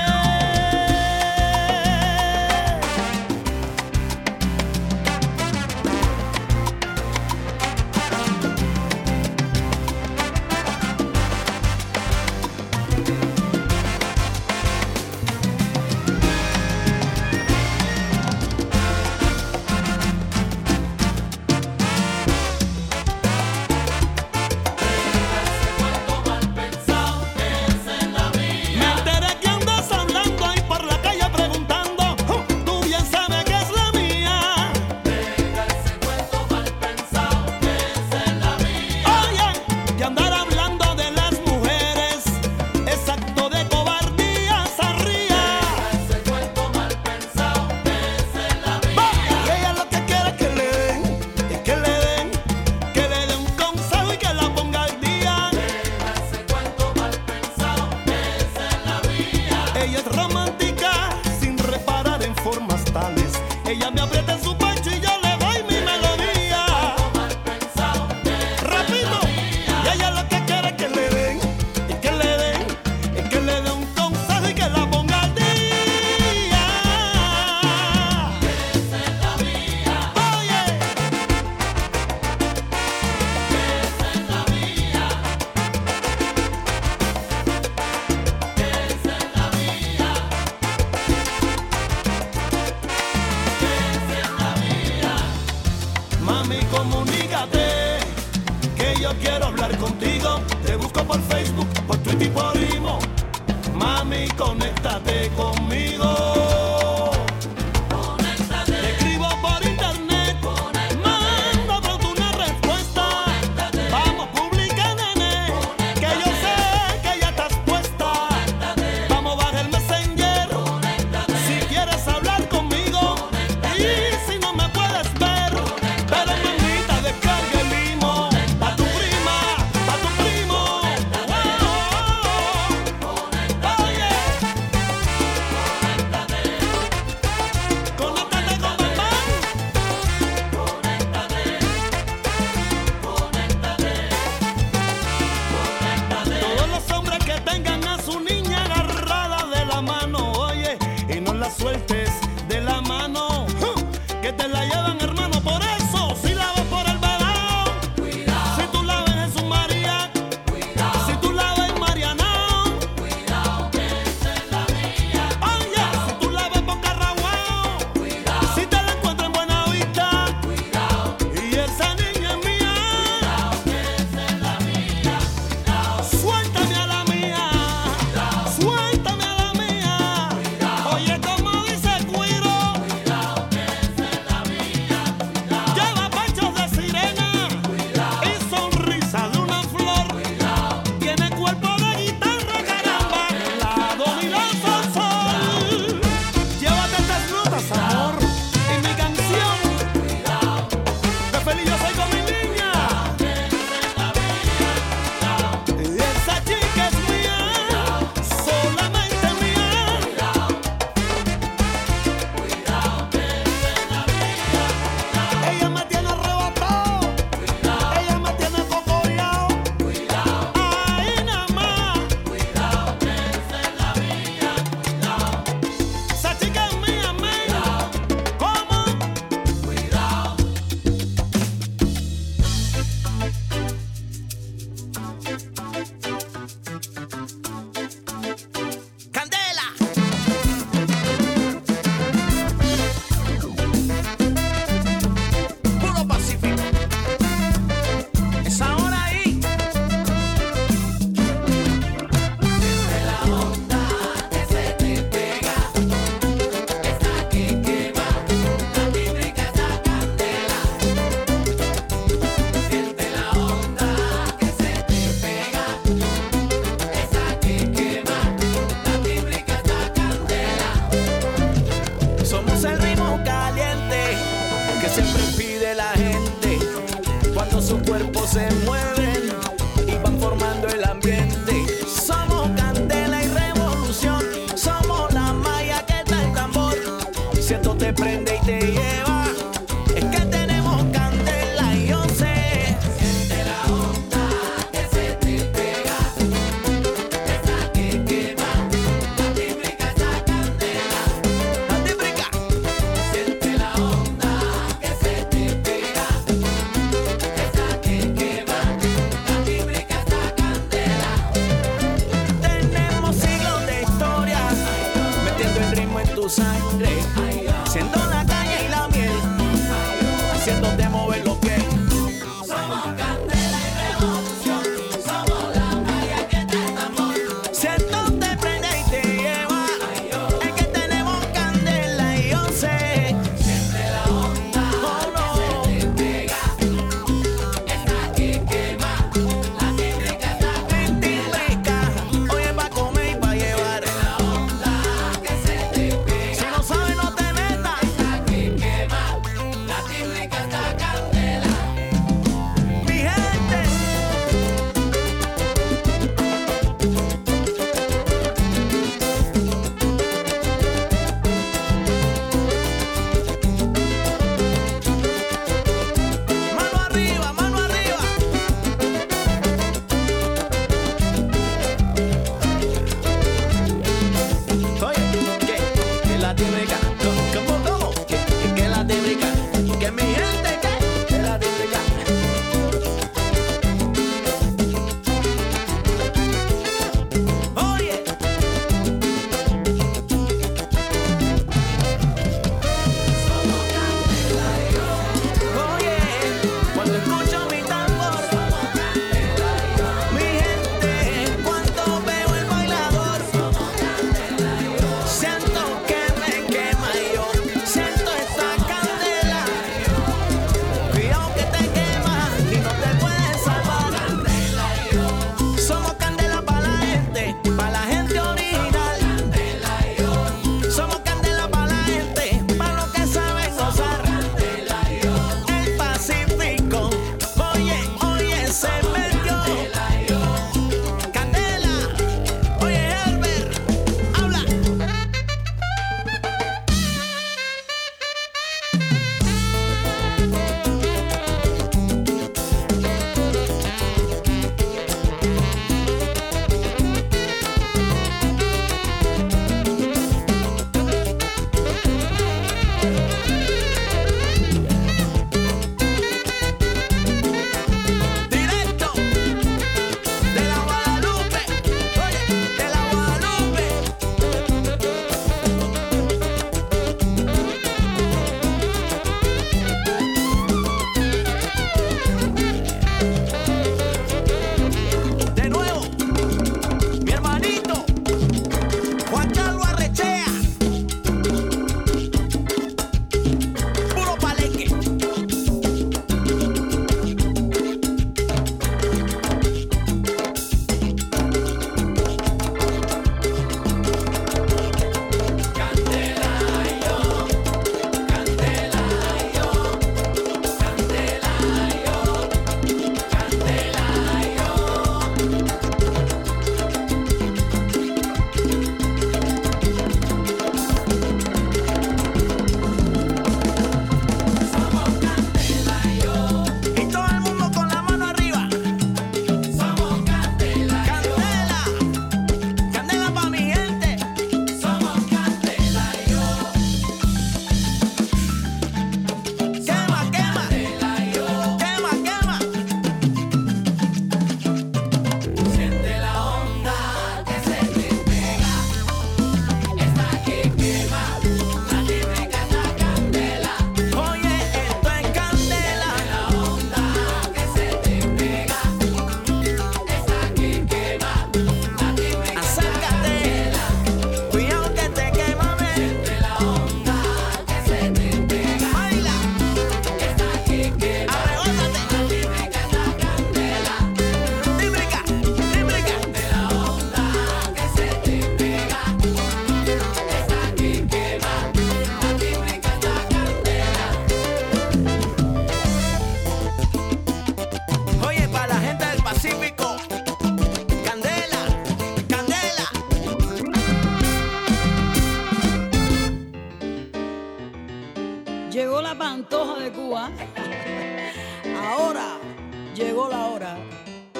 Me enteré que andas hablando ahí por la calle preguntando, "Oh, tú bien sabes que es la mía". Oye, que andar hablando de las mujeres es acto de cobardía, zarría. Va, y ella lo que quiere es que le den, y que le den, que le den un consejo y que la ponga al día. Ella es romántica sin reparar en formas tales. Ella me aprieta en su pecho y yo le doy mi melodía. Repito, y ella lo que quiere es que le den, y que le den, y que le den un consejo y que la ponga al día. Oye, mami, comunícate, que yo quiero hablar contigo. Te busco por Facebook, por Twitter y por Imo. Mami, conéctate conmigo. Te escribo por internet, manda pronto una respuesta. Vamos, publica, nene, que yo sé que ya estás puesta. Vamos, baja el Messenger, si quieres hablar conmigo. Y si no me puedes ver, pero mamita, descarga el Imo. Pa' tu prima, pa' tu primo. Oh, oh, oh. Oye, se mueven y van formando el ambiente. Somos candela y revolución, somos la malla que está en tambor. Si esto te prende y te lleva, es que tenemos candela y yo sé. Siente la onda que se te pega, esa que quema, multiplica esa candela, multiplica. Siente la onda que se te pega, esa que quema, multiplica esa candela.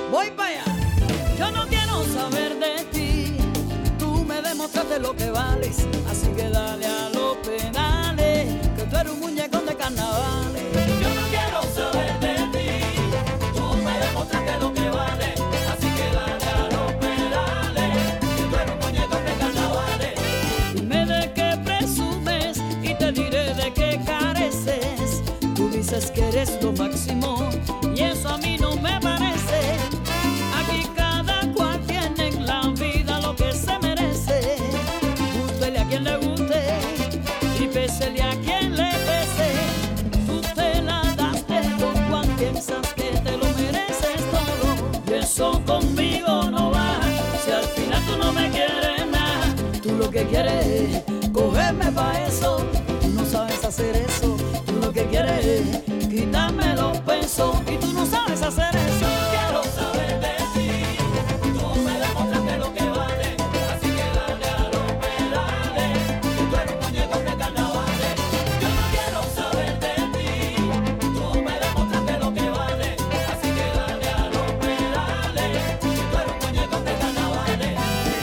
Voy para allá. Yo no quiero saber de ti. Tú me demostraste lo que vales. Así que dale a los penales, que tú eres un muñecón de carnavales. Yo no quiero saber de ti. Tú me demostraste lo que vales. Así que dale a los penales, que tú eres un muñecón de carnavales. Dime de qué presumes y te diré de qué careces. Tú dices que eres lo máximo y eso a mí no me parece. Aquí cada cual tiene en la vida lo que se merece. Gústele a quien le guste y pésele a quien le pese. Tú te la das de por cual piensas que te lo mereces todo. Y eso conmigo no va. Si al final tú no me quieres nada, tú lo que quieres es cogerme pa' eso. Tú no sabes hacer eso. Tú lo que quieres es quitarme los pesos y tú no sabes hacer eso. Quiero saber de ti. Tú me demostraste lo que vale. Así que dale a los pedales, que tú eres un muñeco de carnavales. Yo no quiero saber de ti. Tú me demostraste lo que vale. Así que dale a los pedales, que tú eres un muñeco de carnavales.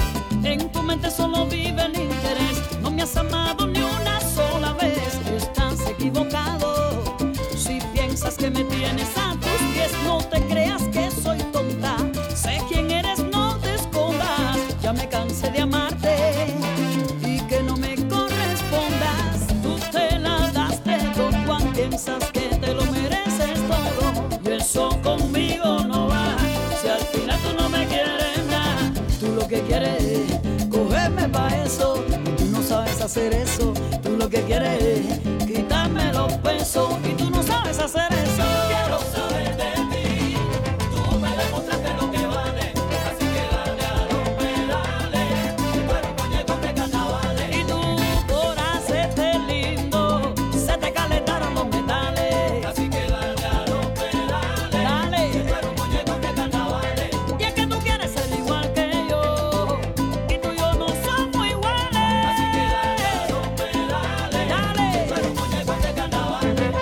En tu mente solo vive el interés. No me has amado ni una sola vez. Tú estás equivocado. Si piensas que me tienes a tus pies, no te creas que soy tonta. Sé quién eres, no te escondas. Ya me cansé de amarte y que no me correspondas. Tú te la das de todo cuando piensas que te lo mereces todo. Y eso conmigo no va. Si al final tú no me quieres nada, tú lo que quieres es cogerme pa' eso. Tú no sabes hacer eso. Tú lo que quieres es quitarme los pesos y tú no sabes hacer eso. Quiero saber de ti. Tú me demostraste lo que vale. Así que dale a los pedales, que tú eres un muñeco de carnavales. Y tú por hacerte lindo se te calentaron los metales. Así que dale a los pedales, dale, que tú eres un muñeco de carnavales. Y es que tú quieres ser igual que yo y tú y yo no somos iguales. Así que dale a los pedales, dale, que tú eres un muñeco de carnavales.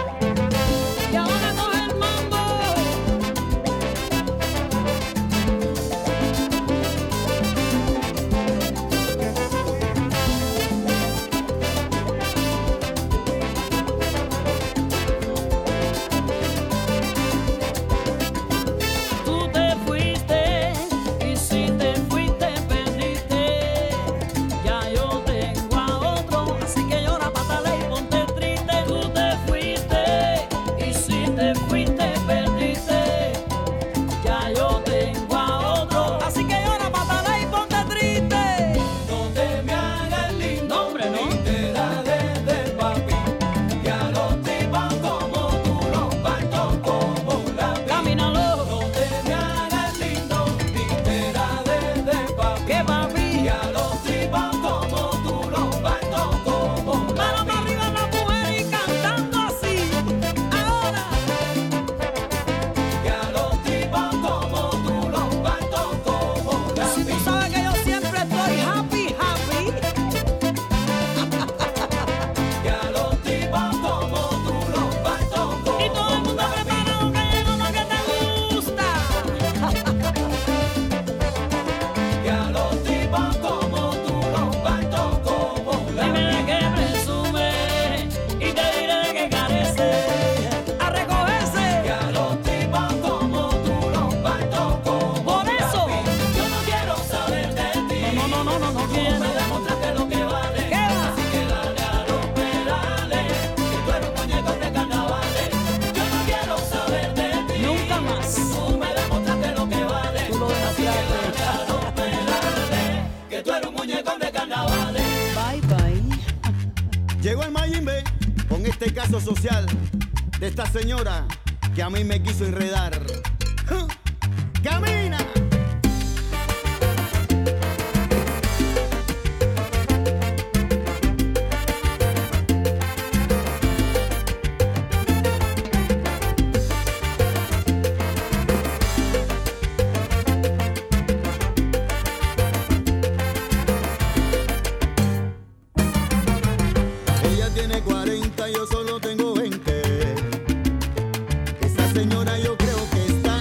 Y ahora coge el mambo. Tú te fuiste y si te fuiste perdiste. Ya yo tengo a otro, así que llora, patale y ponte triste. Tú te fuiste y si te fuiste perdiste. Ya yo tengo a otro, así que llora, patale y ponte triste. No te me hagas lindo, hombre, no. ni te la des de papi. Que a los tipos como tú los parto como la pi. Camínalo, No te me hagas lindo, ni te la des de papi. que papi. Que a los tipos como tú los parto como la Mano para arriba la mujer y cantando así. Ahora. Que a los tipos como tú los parto como la Si pi. tú sabes que yo siempre estoy happy, happy. Que a los tipos como tú los parto como Y todo el mundo preparado que llega uno que te gusta. Que a los tipos como tú los parto como la Dime de qué presume y te diré de qué carece. A recogerse. Que a los tipos como tú los parto como Por eso. yo no quiero saber de ti. No, no, no, no, no quiero. Me demostraste lo que vale. ¿Qué va? Así que dale a los pedales, que tú eres un muñeco de carnavales. Yo no quiero saber de ti. Nunca más. Tú me demostraste lo que vale. Tú lo Así que demostraste. dale a los pedales, que tú eres un muñeco de carnavales. Bye, bye. Llegó el Mayimbe con este caso social de esta señora que a mí me quiso enredar. ¡Ja! ¡Camina! yo solo tengo veinte. Esa señora yo creo que está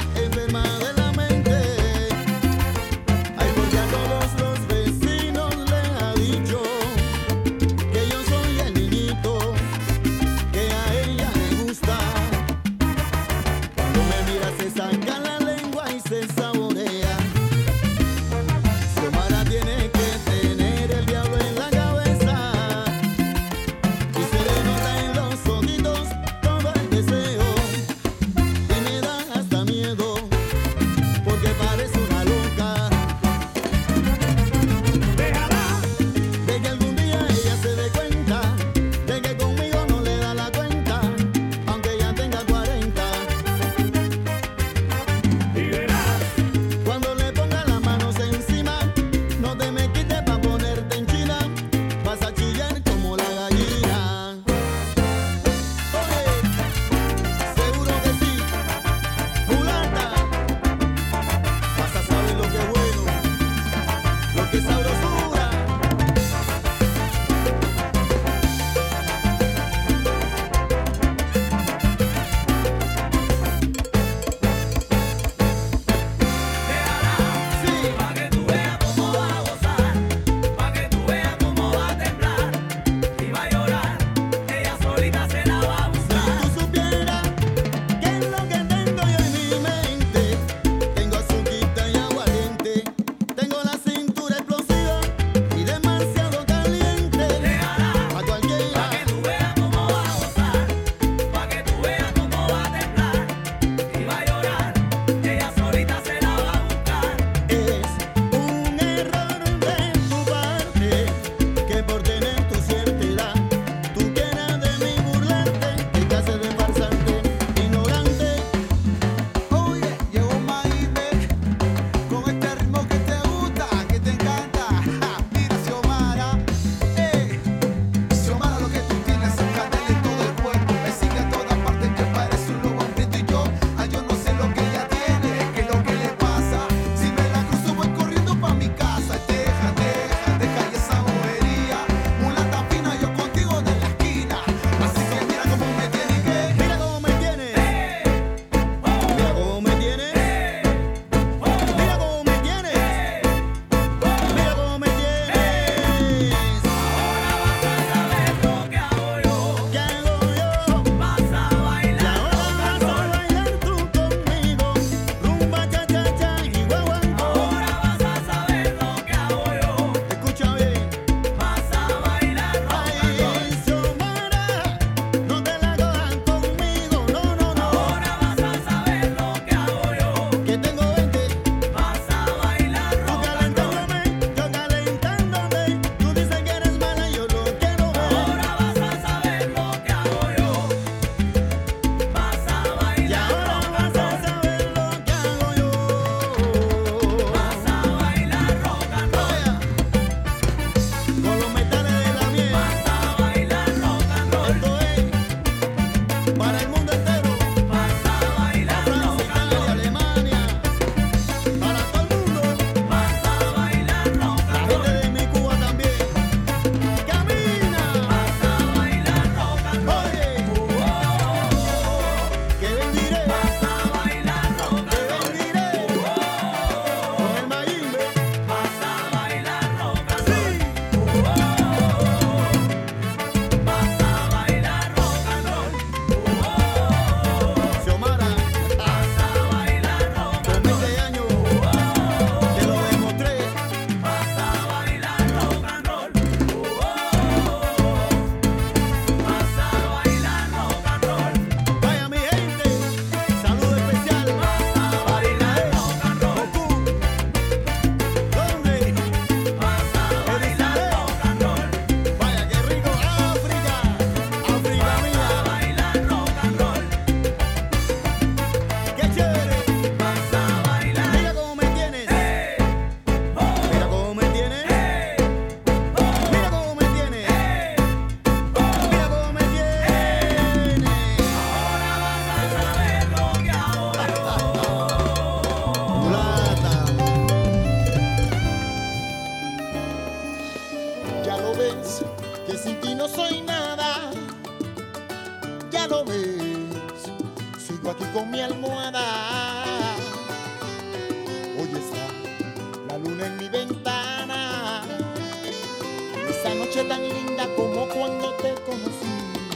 lo ves, sigo aquí con mi almohada. Hoy está la luna en mi ventana, esa noche tan linda como cuando te conocí.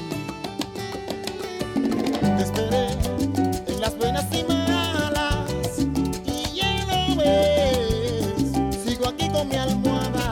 Te esperé en las buenas y malas, y ya lo ves, sigo aquí con mi almohada.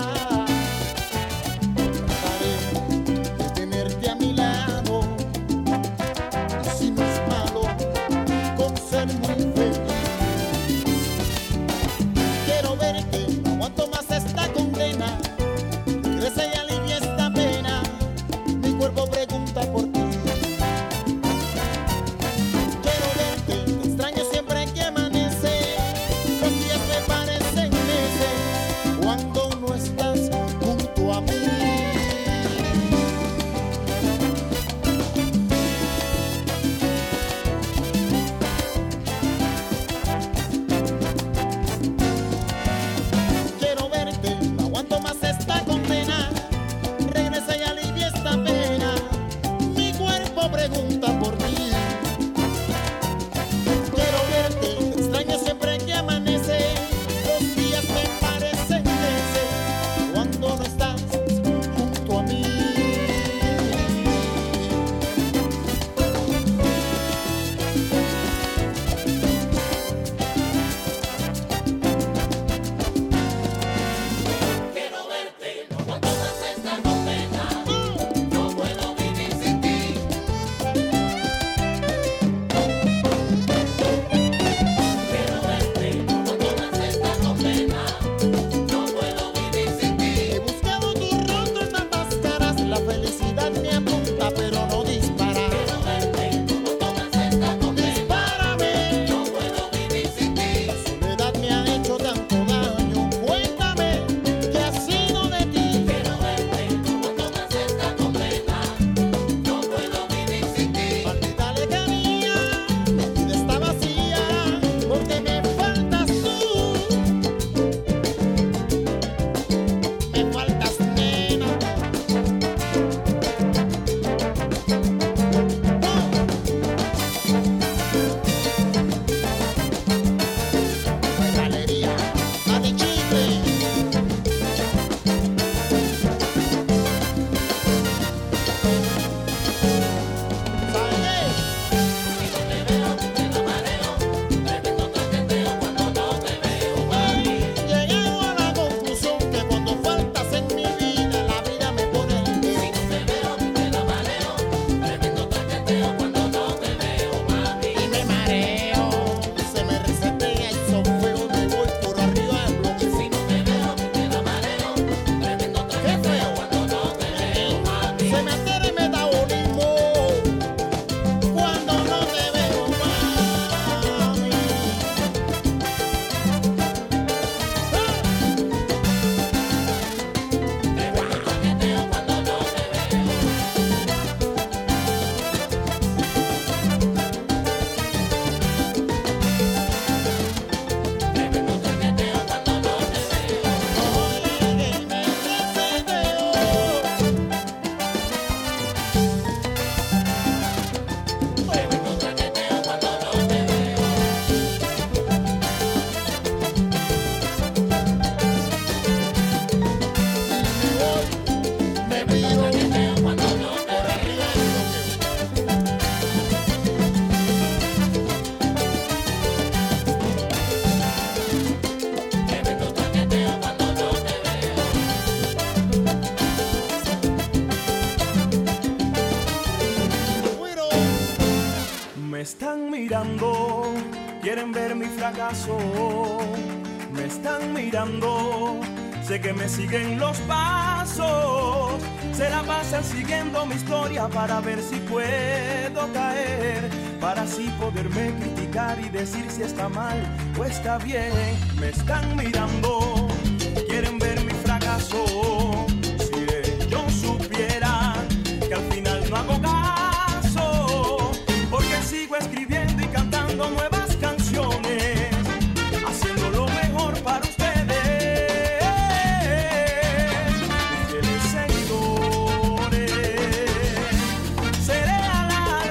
mirando, quieren ver mi fracaso. Me están mirando, sé que me siguen los pasos. Se la pasan siguiendo mi historia para ver si puedo caer, para así poderme criticar y decir si está mal o está bien. Me están mirando, quieren ver mi fracaso. Si ellos supieran que al final no hago caso, porque sigo escribiendo y cantando nuevas canciones, haciendo lo mejor para ustedes, fieles seguidores. Seré a la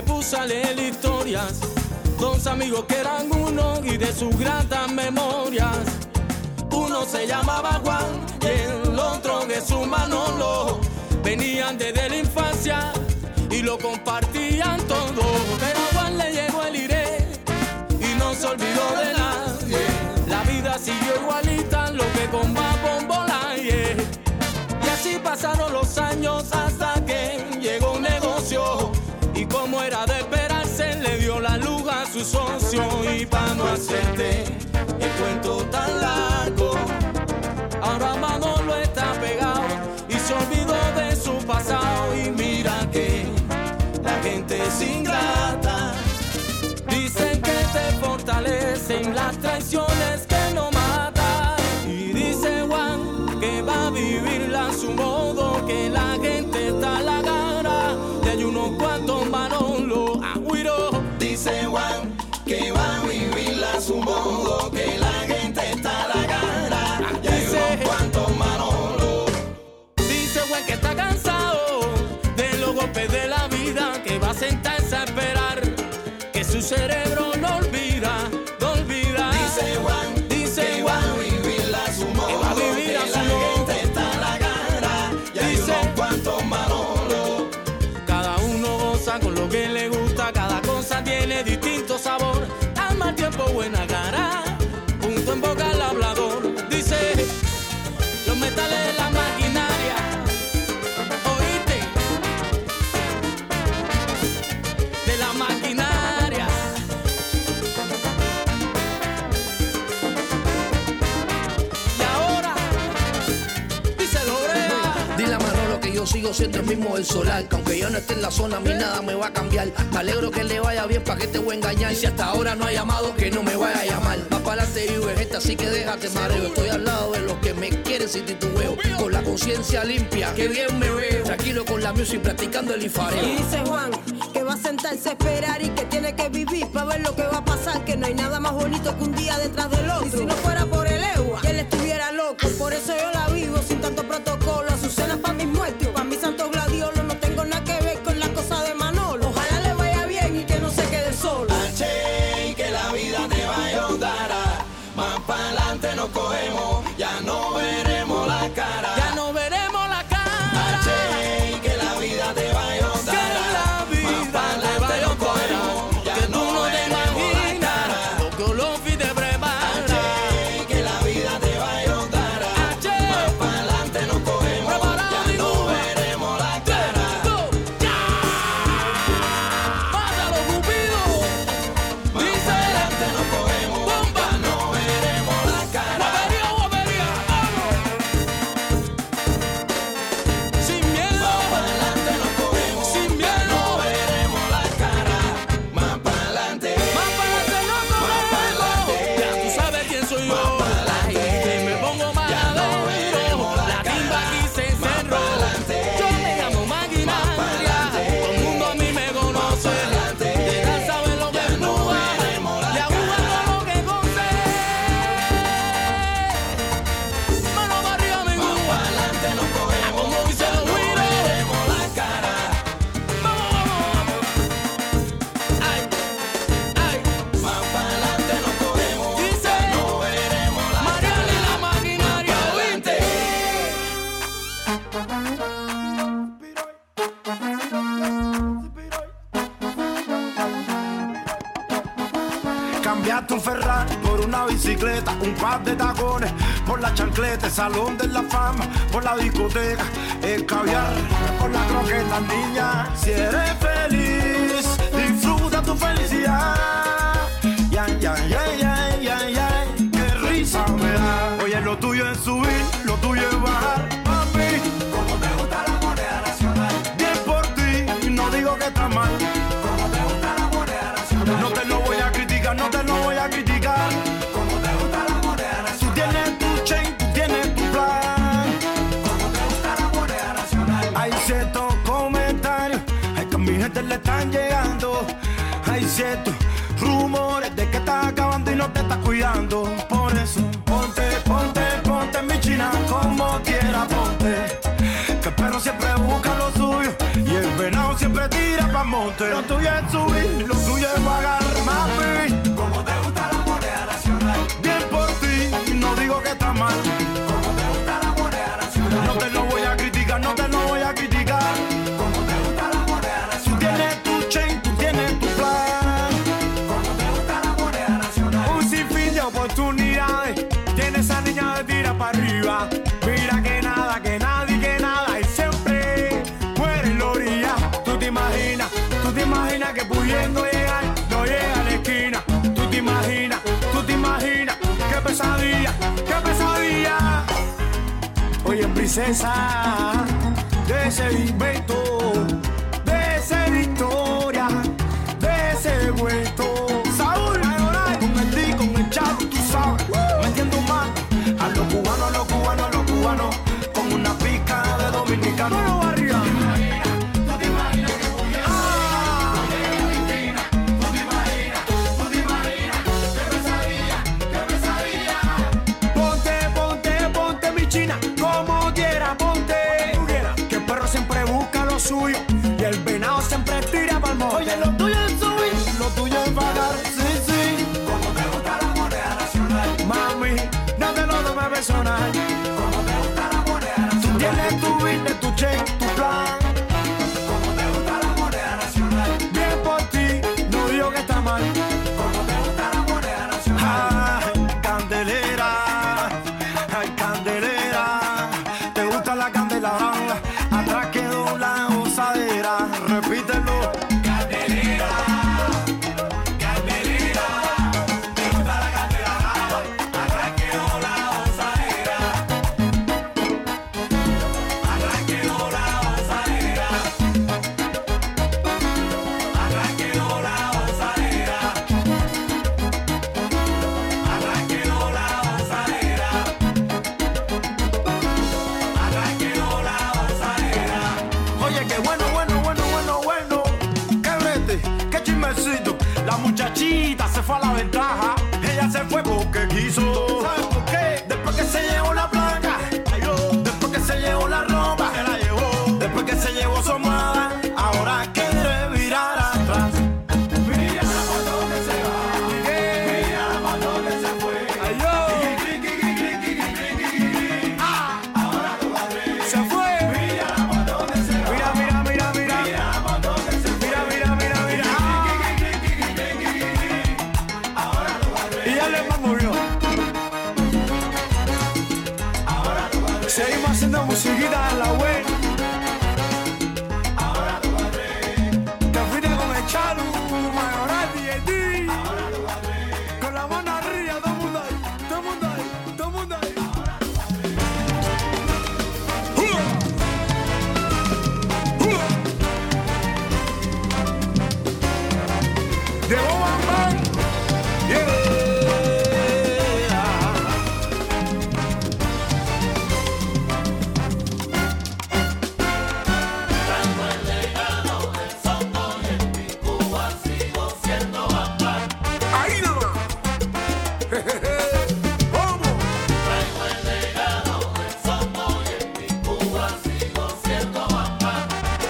me puse a leer historias, dos amigos que eran uno y de sus gratas memorias. Uno se llamaba Juan y el otro Jesús Manolo. Venían desde la infancia y lo compartían todo. Pero a Juan le llegó el iré y no se olvidó de nadie. La vida siguió igualita, lo que con va bombola, yeah. Y así pasaron los años hasta que llegó un negocio. Y como era de esperarse, le dio la luz a su socio. Y para no hacerte el cuento tan largo, ahora Manolo está pegado y se olvidó de su pasado. Y mira que la gente es ingrata. Dicen que te fortalecen las traiciones que no matan. Y dice Juan que va a vivirla a su modo, que la gente está a la gara. Y hay unos cuantos Manolo agüiro. Dice Juan que va a vivirla a su modo, que la gente está a la gara. Y hay unos cuantos Manolo. Dice Juan que está cansado de los golpes de la vida, que va a sentarse a esperar que su cerebro no olvida, no olvida. Dice Juan, dice que Juan, va a vivir a su modo, que va a vivir a su modo, la gente está a la gara. Y hay dice, unos cuantos Manolo. Cada uno goza con lo que le gusta, cada cosa tiene distinto sabor. Al mal tiempo buena cara, punto en boca al hablador. Dice, los metales de la maquinaria, oíste, de la maquinaria. Y ahora, dice Lorea. Dile a Manolo que yo sigo siendo el mismo del solar, que aunque yo no esté en la zona, a mí nada me va a cambiar. Me alegro que le vaya bien, pa' que te voy a engañar. Y si hasta ahora no ha llamado, que no me vaya a llamar. Va para adelante y vive gente, así que déjate mareo. Estoy al lado de los que me quieren sin titubeo, con la conciencia limpia, que bien me veo. Tranquilo con la music, practicando el infareo. Y dice Juan que va a sentarse a esperar y que tiene que vivir para ver lo que va a pasar, que no hay nada más bonito que un día detrás del otro. Y si no fuera por el EUA, que él estuviera loco. Por eso yo la vivo sin tanto protocolo. Azucenas pa' mis muertos y pa' mis santos gladiolos. No tengo nada que ver con las cosas de Manolo. Ojalá le vaya bien y que no se quede solo. H, y que la vida te va a ayudar. Más para adelante nos cogemos, ya no veremos la cara. Ya no veremos la cara. H, y que la vida te va a ayudar. Que la vida te va a ayudar. Ya no veremos la cara. Lo que Olofi te prepara. H, y que la vida te va a ayudar. H, más para adelante nos cogemos, ya no veremos la cara. ¡Mátalo, Cupido! Más para adelante nos cogemos, ya no veremos la cara. ¡Guapería, guapería! ¡Vamos! Sin miedo. Más para adelante nos cogemos, sin miedo. No veremos la cara. Más para adelante. Más para adelante nos cogemos. Ya tú sabes quién soy yo. Que me pongo maladero. La timba aquí se cerró. Yo me llamo Maquinaria. Todo el mundo a mí me conoce. De dar saber lo que empuja. Y aguja todo lo que conté. Mano para arriba, mi Más para adelante nos cogemos. Como dice los güiros. No veremos la cara. Vamos, vamos, vamos. Ay, ay. Más para adelante nos cogemos. Dice, no veremos la Mariana y la Maquinaria, ¿oíste? Cambiaste un Ferrari por una bicicleta, un par de tacones por la chancleta, el salón de la fama por la discoteca, el caviar por la croqueta. Niña, si eres feliz, disfruta tu felicidad. Ya, ya, ya, ya, ya, ya, qué risa me da. Oye, lo tuyo es subir, lo tuyo es bajar. Mami, como te gusta la moneda nacional. Bien por ti, no digo que está mal. Como te gusta la moneda nacional. No te lo voy a criticar, no te lo voy a criticar. Como te gusta la moneda nacional. Tú tienes tu chain, tú tienes tu plan. Como te gusta la moneda nacional. Hay ciertos comentarios, hay que a mi gente le están llegando. Hay ciertos rumores de que estás acabando y no te estás cuidando. Por eso, ponte, ponte, ponte mi china, como quiera ponte. Que el perro siempre busca lo suyo y el venado siempre tira pa' monte. monte. Lo tuyo es subir, lo tuyo es pagar, mami. Como te gusta la moneda nacional. Bien por ti, no digo que está mal. Como te gusta la moneda nacional. No te lo voy a criticar, no te lo voy a criticar. Como te gusta la moneda Tú nacional. tienes tu chain, tú tienes tu plan. Como te gusta la moneda nacional. Un sinfín de oportunidades. Tiene esa niña de tira para arriba. Mira que nada, que nadie, que nada. Y siempre muere en la orilla. Tú te imaginas, tú te imaginas que pudiendo llegar, no llega a la esquina. Tú te imaginas, tú te imaginas. Qué pesadilla, qué pesadilla. Oye, princesa, de ese invento, de esa victoria, de ese cuento. Saúl, con el ti, con el chavo, tú sabes. Metiendo más a los cubanos, a los cubanos, a los cubanos. Con una pica de dominicano. Bueno, arriba. Tú te imaginas que pudiendo Ah, Tú te imaginas, tú te imaginas. Qué pesadilla, qué pesadilla. ponte, ponte, ponte mi china. Como quiera, ponte. Que el perro siempre busca lo suyo. Y el venado siempre tira pa'l monte. Oye, lo tuyo es subir, lo tuyo es pagar. Sí, sí. Como te gusta la moneda nacional. Mami, no te lo tomes personal. Como te gusta la moneda Tú nacional. tienes tu business, tu check, tu plan. Como te gusta la moneda nacional. Bien por ti, no digo que está mal. Como te gusta la moneda nacional. Ay, candelera, ay, candelera. ¿Te gusta la candela? Atrás quedó la gozadera. Repítelo. Candelera, candelera. Te gusta la candela brava. Atrás quedó la gozadera. Atrás quedó la gozadera. Atrás quedó la gozadera. Atrás quedó la gozadera. Atrás quedó la gozadera. Oye, qué bueno, bueno, bueno, bueno, bueno. Qué vete, qué chismecito. La muchachita se fue a la ventaja. Ella se fue porque quiso. ¿Sabes por qué? Después que se llevó la placa. Después que se llevó la ropa. Se la llevó. Después que se llevó su amada. Ahora quiere virar atrás. Mira por dónde se va. Mira por dónde se fue. Ay, yo. Ahora lo padre. Se fue. Mira por dónde se va. Mira, mira, mira, mira. Mira por dónde se fue. Mira, mira, mira, mira. Ahora lo padre. Y ya le murió. Ahora lo padre. Seguimos haciendo musiquita en la web. Ahora lo padre. Te fuiste con el Chalu, Mayoral y el D. Ahora lo padre. Con la mano arriba, todo el mundo ahí, todo el mundo ahí, todo el mundo ahí. Llegó Bam Bam. Yeah. Traigo el legado del songo y en mi Cuba sigo siendo bambán. Ahí nomás. ¿Cómo? Traigo el legado del songo y en mi Cuba sigo siendo bambán.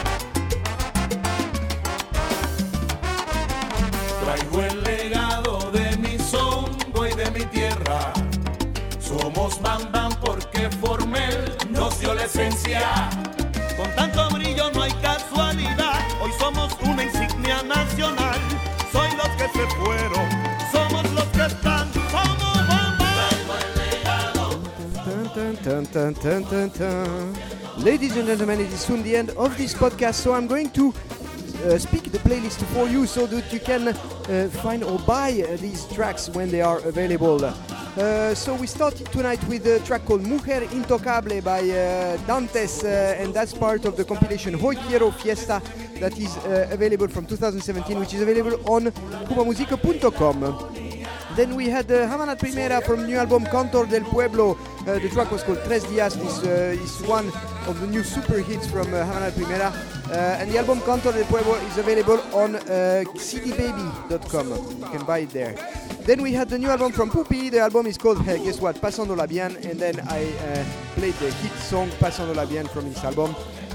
Traigo el legado de mi songo y de mi tierra. Somos Bambam porque Formel nos dio la esencia. Con tanto brillo no hay casualidad. Hoy somos una insignia nacional. Soy los que se fueron, somos los que están. Somos Bambam. Traigo el legado. Dun, dun, dun, dun, dun, dun, dun. Ladies and gentlemen, it is soon the end of this podcast, so I'm going to uh, speak the playlist for you so that you can uh, find or buy uh, these tracks when they are available. Uh, so we started tonight with a track called Mujer Intocable by uh, Dantes, uh, and that's part of the compilation Hoy Quiero Fiesta that is uh, available from two thousand seventeen, which is available on cuba musica dot com. Then we had uh, Havana Primera from new album Cantor del Pueblo. Uh, the track was called Tres Días. This uh, is one of the new super hits from uh, Havana Primera. Uh, and the album Cantor del Pueblo is available on uh, c d baby dot com. You can buy it there. Then we had the new album from Pupi. The album is called, uh, guess what, Pasándola Bien. And then I uh, played the hit song Pasándola Bien from this album.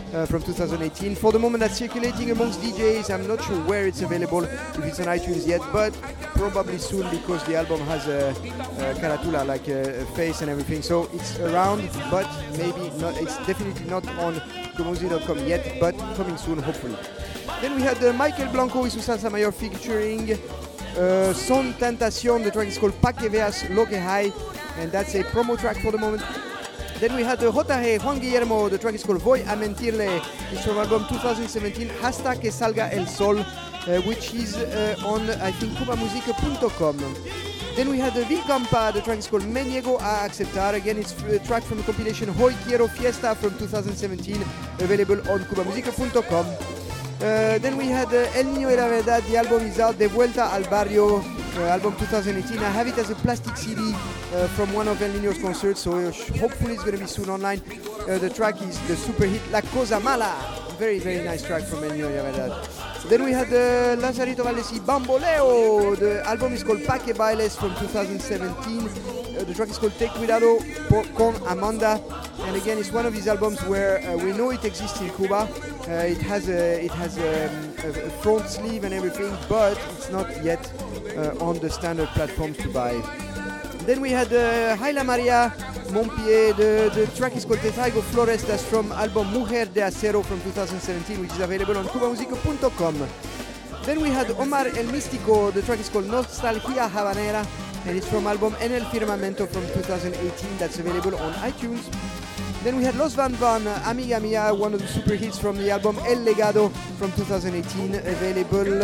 uh, from two thousand eighteen. For the moment, that's circulating amongst D Js. I'm not sure where it's available, if it's on iTunes yet, but probably soon because the album has a, a caratula, like a, a face and everything. So it's around, but maybe not. It's definitely not on cuba music dot com yet, but coming soon, hopefully. Then we had uh, Michael Blanco y su Salsa Mayor featuring uh, Son Tentacion. The track is called Pa que veas lo que hay, and that's a promo track for the moment. Then we had uh, J G Juan Guillermo. The track is called Voy a Mentirle. It's from album twenty seventeen, Hasta que salga el sol, uh, which is uh, on, I think, cuba music dot com. Then we had the Vil Campa. The track is called Me Niego a Aceptar. Again, it's a track from the compilation Hoy Quiero Fiesta from two thousand seventeen, available on cuba music dot com. Uh, then we had uh, El Niño y la Verdad. The album is out, De Vuelta al Barrio, uh, album twenty eighteen. I have it as a plastic C D uh, from one of El Niño's concerts, so uh, hopefully it's going to be soon online. Uh, the track is the super hit La Cosa Mala. Very, very nice track from El Niño y la Verdad. Then we had uh, Lazarito Valdés y Bamboleo. The album is called Pa que Bailes from two thousand seventeen. Uh, the track is called Te Cuidado por, con Amanda. And again, it's one of these albums where uh, we know it exists in Cuba. Uh, it has a it has a, a, a front sleeve and everything, but it's not yet uh, on the standard platforms to buy. Then we had uh, Jaila Maria Monpié. The, the track is called Te Traigo Flores. That's from album Mujer de Acero from two thousand seventeen, which is available on cuba music dot com. Then we had Omar El Místico. The track is called Nostalgia Habanera, and it's from album En el Firmamento from two thousand eighteen. That's available on iTunes. Then we had Los Van Van, uh, Amiga Mia, one of the super hits from the album El Legado from two thousand eighteen, available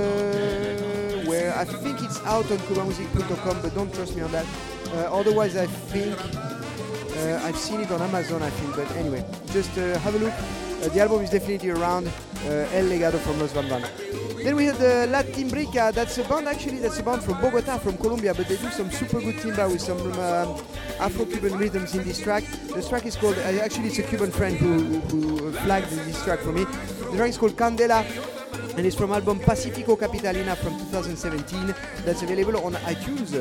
uh, where I think it's out on cuba music dot com, but don't trust me on that. Uh, otherwise, I think uh, I've seen it on Amazon, I think, but anyway, just uh, have a look. Uh, the album is definitely around, uh, El Legado from Los Van Van. Then we had the La Timbrica. That's a band, actually, that's a band from Bogota, from Colombia, but they do some super good timba with some um, Afro-Cuban rhythms in this track. This track is called, uh, actually it's a Cuban friend who, who flagged this track for me. The track is called Candela, and it's from album Pacifico Capitalina from two thousand seventeen. That's available on iTunes.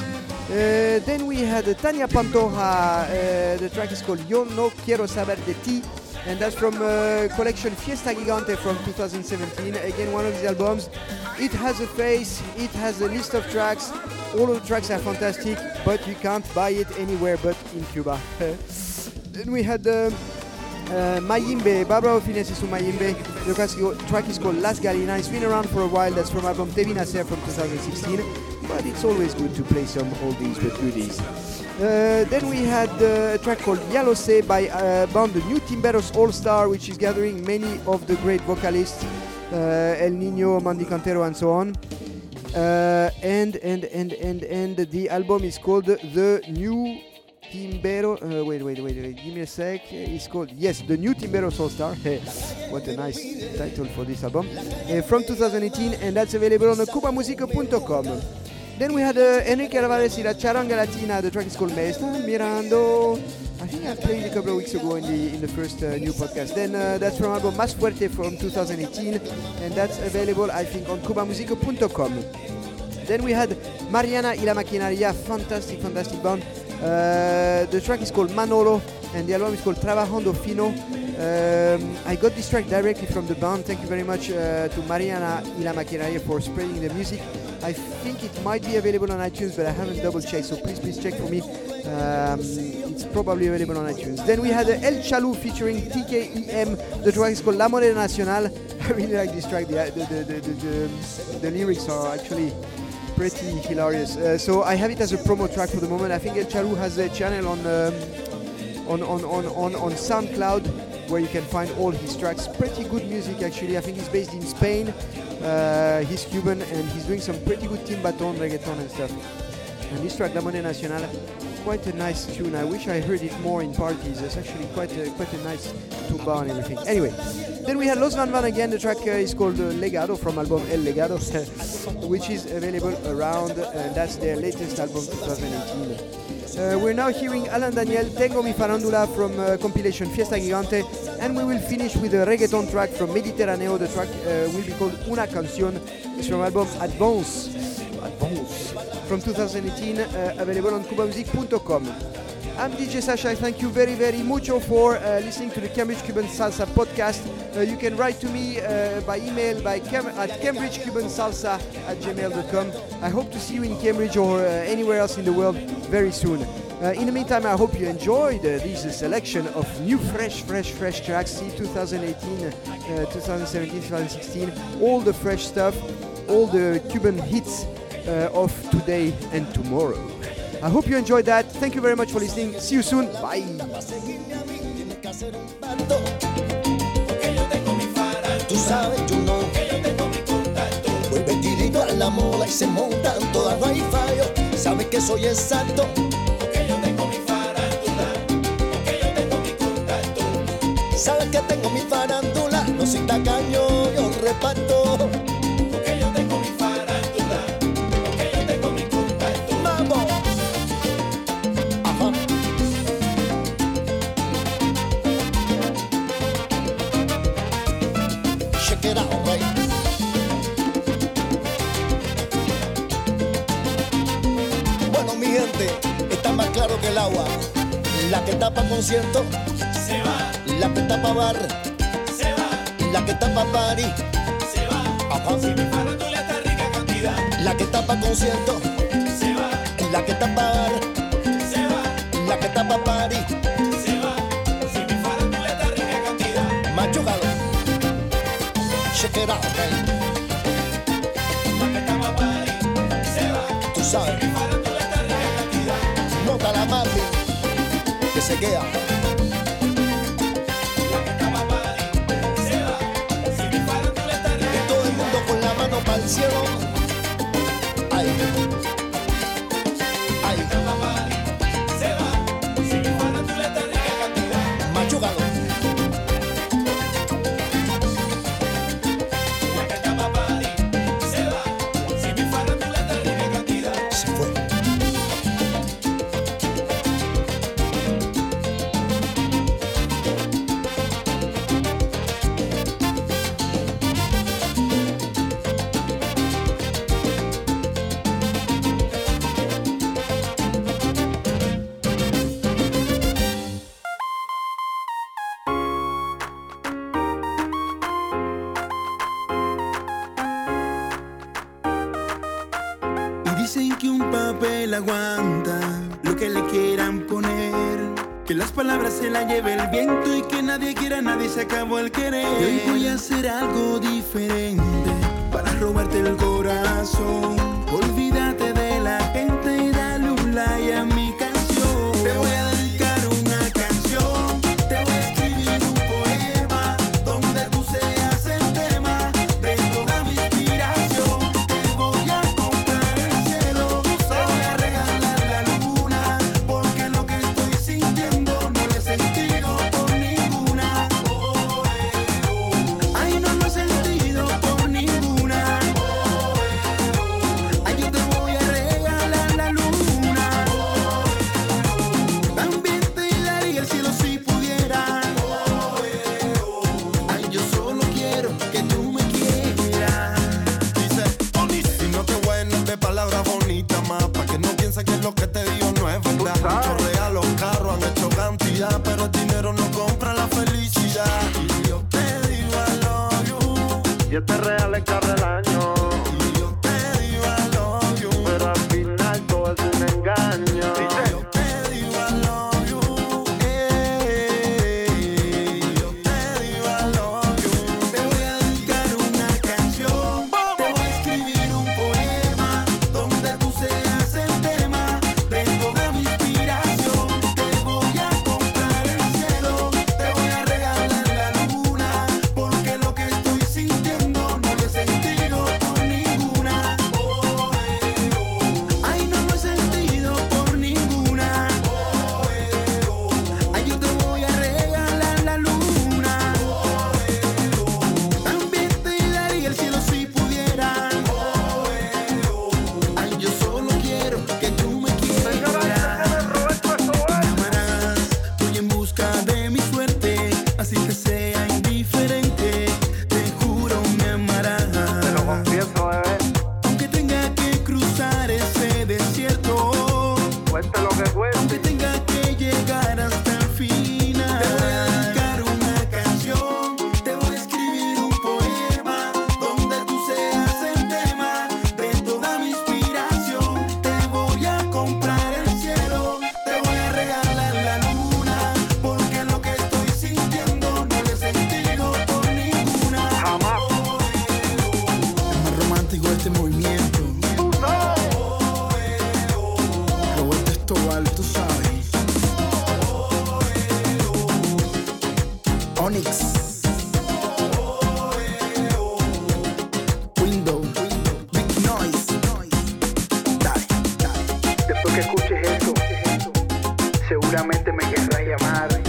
Uh, then we had uh, Tania Pantoja. Uh, the track is called Yo No Quiero Saber de Ti, and that's from uh, collection Fiesta Gigante from two thousand seventeen. Again, one of these albums. It has a face, it has a list of tracks. All of the tracks are fantastic, but you can't buy it anywhere but in Cuba. Then we had uh, uh, Mayimbe, Barbara Ofines y su Mayimbe. The track is called Las Galinas. It's been around for a while. That's from album Te Vi Nacer from two thousand sixteen. But it's always good to play some oldies but goodies. Uh, then we had uh, a track called Ya Lo Sé by uh, band the New Timberos All Star, which is gathering many of the great vocalists, uh, El Niño, Mandy Cantero, and so on. Uh, and and and and and the album is called The New Timbero. Uh, wait, wait, wait, wait. Give me a sec. It's called yes, The New Timberos All Star. What a nice title for this album. Uh, from two thousand eighteen, and that's available on cuba music dot com. Then we had uh, Enrique Alvarez y La Charanga Latina. The track is called Me Están Mirando. I think I played it a couple of weeks ago in the in the first uh, new podcast. Then uh, that's from album Más Fuerte from two thousand eighteen, and that's available, I think, on cuba music dot com. Then we had Mariana y La Maquinaria. Fantastic, fantastic band. Uh, the track is called Manolo, and the album is called Trabajando Fino. Um, I got this track directly from the band. Thank you very much uh, to Mariana y La Maquinaria for spreading the music. I think it might be available on iTunes, but I haven't double checked, so please, please check for me. Um, it's probably available on iTunes. Then we had uh, El Chalu featuring T K E M. The track is called La Moneda Nacional. I really like this track. The, the, the, the, the, the, the lyrics are actually pretty hilarious. Uh, so I have it as a promo track for the moment. I think El Chalu has a channel on, um, on, on, on, on, on SoundCloud where you can find all his tracks. Pretty good music, actually. I think he's based in Spain. Uh, he's Cuban, and he's doing some pretty good timbaton, reggaeton and stuff. And this track, La Moneda Nacional, quite a nice tune. I wish I heard it more in parties. It's actually quite a, quite a nice tumba and everything. Anyway, then we had Los Van Van again. The track uh, is called uh, Legado from album El Legado, which is available around, and that's their latest album, twenty eighteen. Uh, we're now hearing Alan Daniel, Tengo Mi Farándula from uh, compilation Fiesta Gigante, and we will finish with a reggaeton track from Mediterraneo. The track uh, will be called Una Canción. It's from album Advance, Advance from two thousand eighteen, uh, available on cuba music dot com. I'm D J Sasha. Thank you very, very mucho for uh, listening to the Cambridge Cuban Salsa podcast. Uh, you can write to me uh, by email by cam- at cambridge cuban salsa at gmail dot com. I hope to see you in Cambridge or uh, anywhere else in the world very soon. Uh, in the meantime, I hope you enjoyed uh, this uh, selection of new, fresh, fresh, fresh tracks. See, twenty eighteen, uh, twenty seventeen, twenty sixteen, all the fresh stuff, all the Cuban hits uh, of today and tomorrow. I hope you enjoyed that. Thank you very much for listening. See you soon. Bye. Tú sabes, yo no, que yo tengo mi contacto. Voy vestidito a la moda y se montan todas, no hay fallo. Sabes que soy exacto. Porque yo tengo mi farándula, porque yo tengo mi contacto. Sabes que tengo mi farándula, no soy tacaño, yo reparto. Porque yo tengo mi farándula, porque yo tengo mi contacto. Vamos. Ajá. Check it out, right? Bueno, mi gente, está más claro que el agua. La que tapa concierto se va. La que tapa bar se va. La que tapa party se va. Ajá. Si mi farándula está rica cantidad. La que tapa concierto se va. La que tapa bar se va. La que tapa party se va. Si mi farándula está rica cantidad. Machúcalo. Check it out, man. La que tapa party se va. Tú sabes. Si mi farándula está rica cantidad. Nota la Marley que se queda. Al cielo, ay, ay, se va, si mi farándula está rica cantidad, machúcalo. La que tapa party, se va, si mi farándula está rica cantidad, se fue. Dicen que un papel aguanta lo que le quieran poner, que las palabras se las lleve el viento y que nadie quiera a nadie, se acabó el querer. Y hoy voy a hacer algo diferente para robarte el corazón. Olvídate de la gente y dale un like a mi canción. Te voy a dedicar una canción, te voy a escribir un poema donde tú seas el tema de toda mi inspiración. Te voy a comprar el cielo, te voy a regalar la luna, porque lo que estoy sintiendo no lo he sentido por ninguna. Oh, eh, oh. Ay, no lo he sentido por ninguna. Oh, eh, oh. Ay, yo te voy a regalar la luna. Oh, eh, oh. También te daría el cielo si pudiera. Oh, eh, oh. Ay, yo solo quiero que tú me quieras. Dice, si no te buenas de palabras bonitas más, pa' que no pienses que lo que te digo no es verdad. Muchos regalos, carros han hecho cantidad, pero el dinero no compra la felicidad. Y yo te digo I love you, y este real es cada el año. Y yo te digo I love you, pero al final todo es un engaño. Y yo te digo I love you, eh, y yo te digo I love you. Te voy a dedicar una canción, te voy a escribir un poema donde tú seas el tema de toda mi inspiración. Te voy a comprar el cielo, te voy a regalar la luna, porque lo que estoy sintiendo no lo he sentido por ninguna. Oh, eh, oh. Ay, no lo he sentido por ninguna. Oh, eh, oh. Ay, yo te voy a regalar la luna. Oh, eh, oh. También te daría el cielo si pudiera. Oh, eh, oh. Ay, yo solo quiero que tú me quieras. Llamarás, voy en busca de mi suerte, así que sea indiferente. Te juro me amarás. Te lo confieso, bebé, Aunque tenga que cruzar ese desierto, cueste lo que cueste. aunque tenga que tú sabes. Onyx. Window. Big Noise. Dale, dale. Después que escuches esto, seguramente me querrás llamar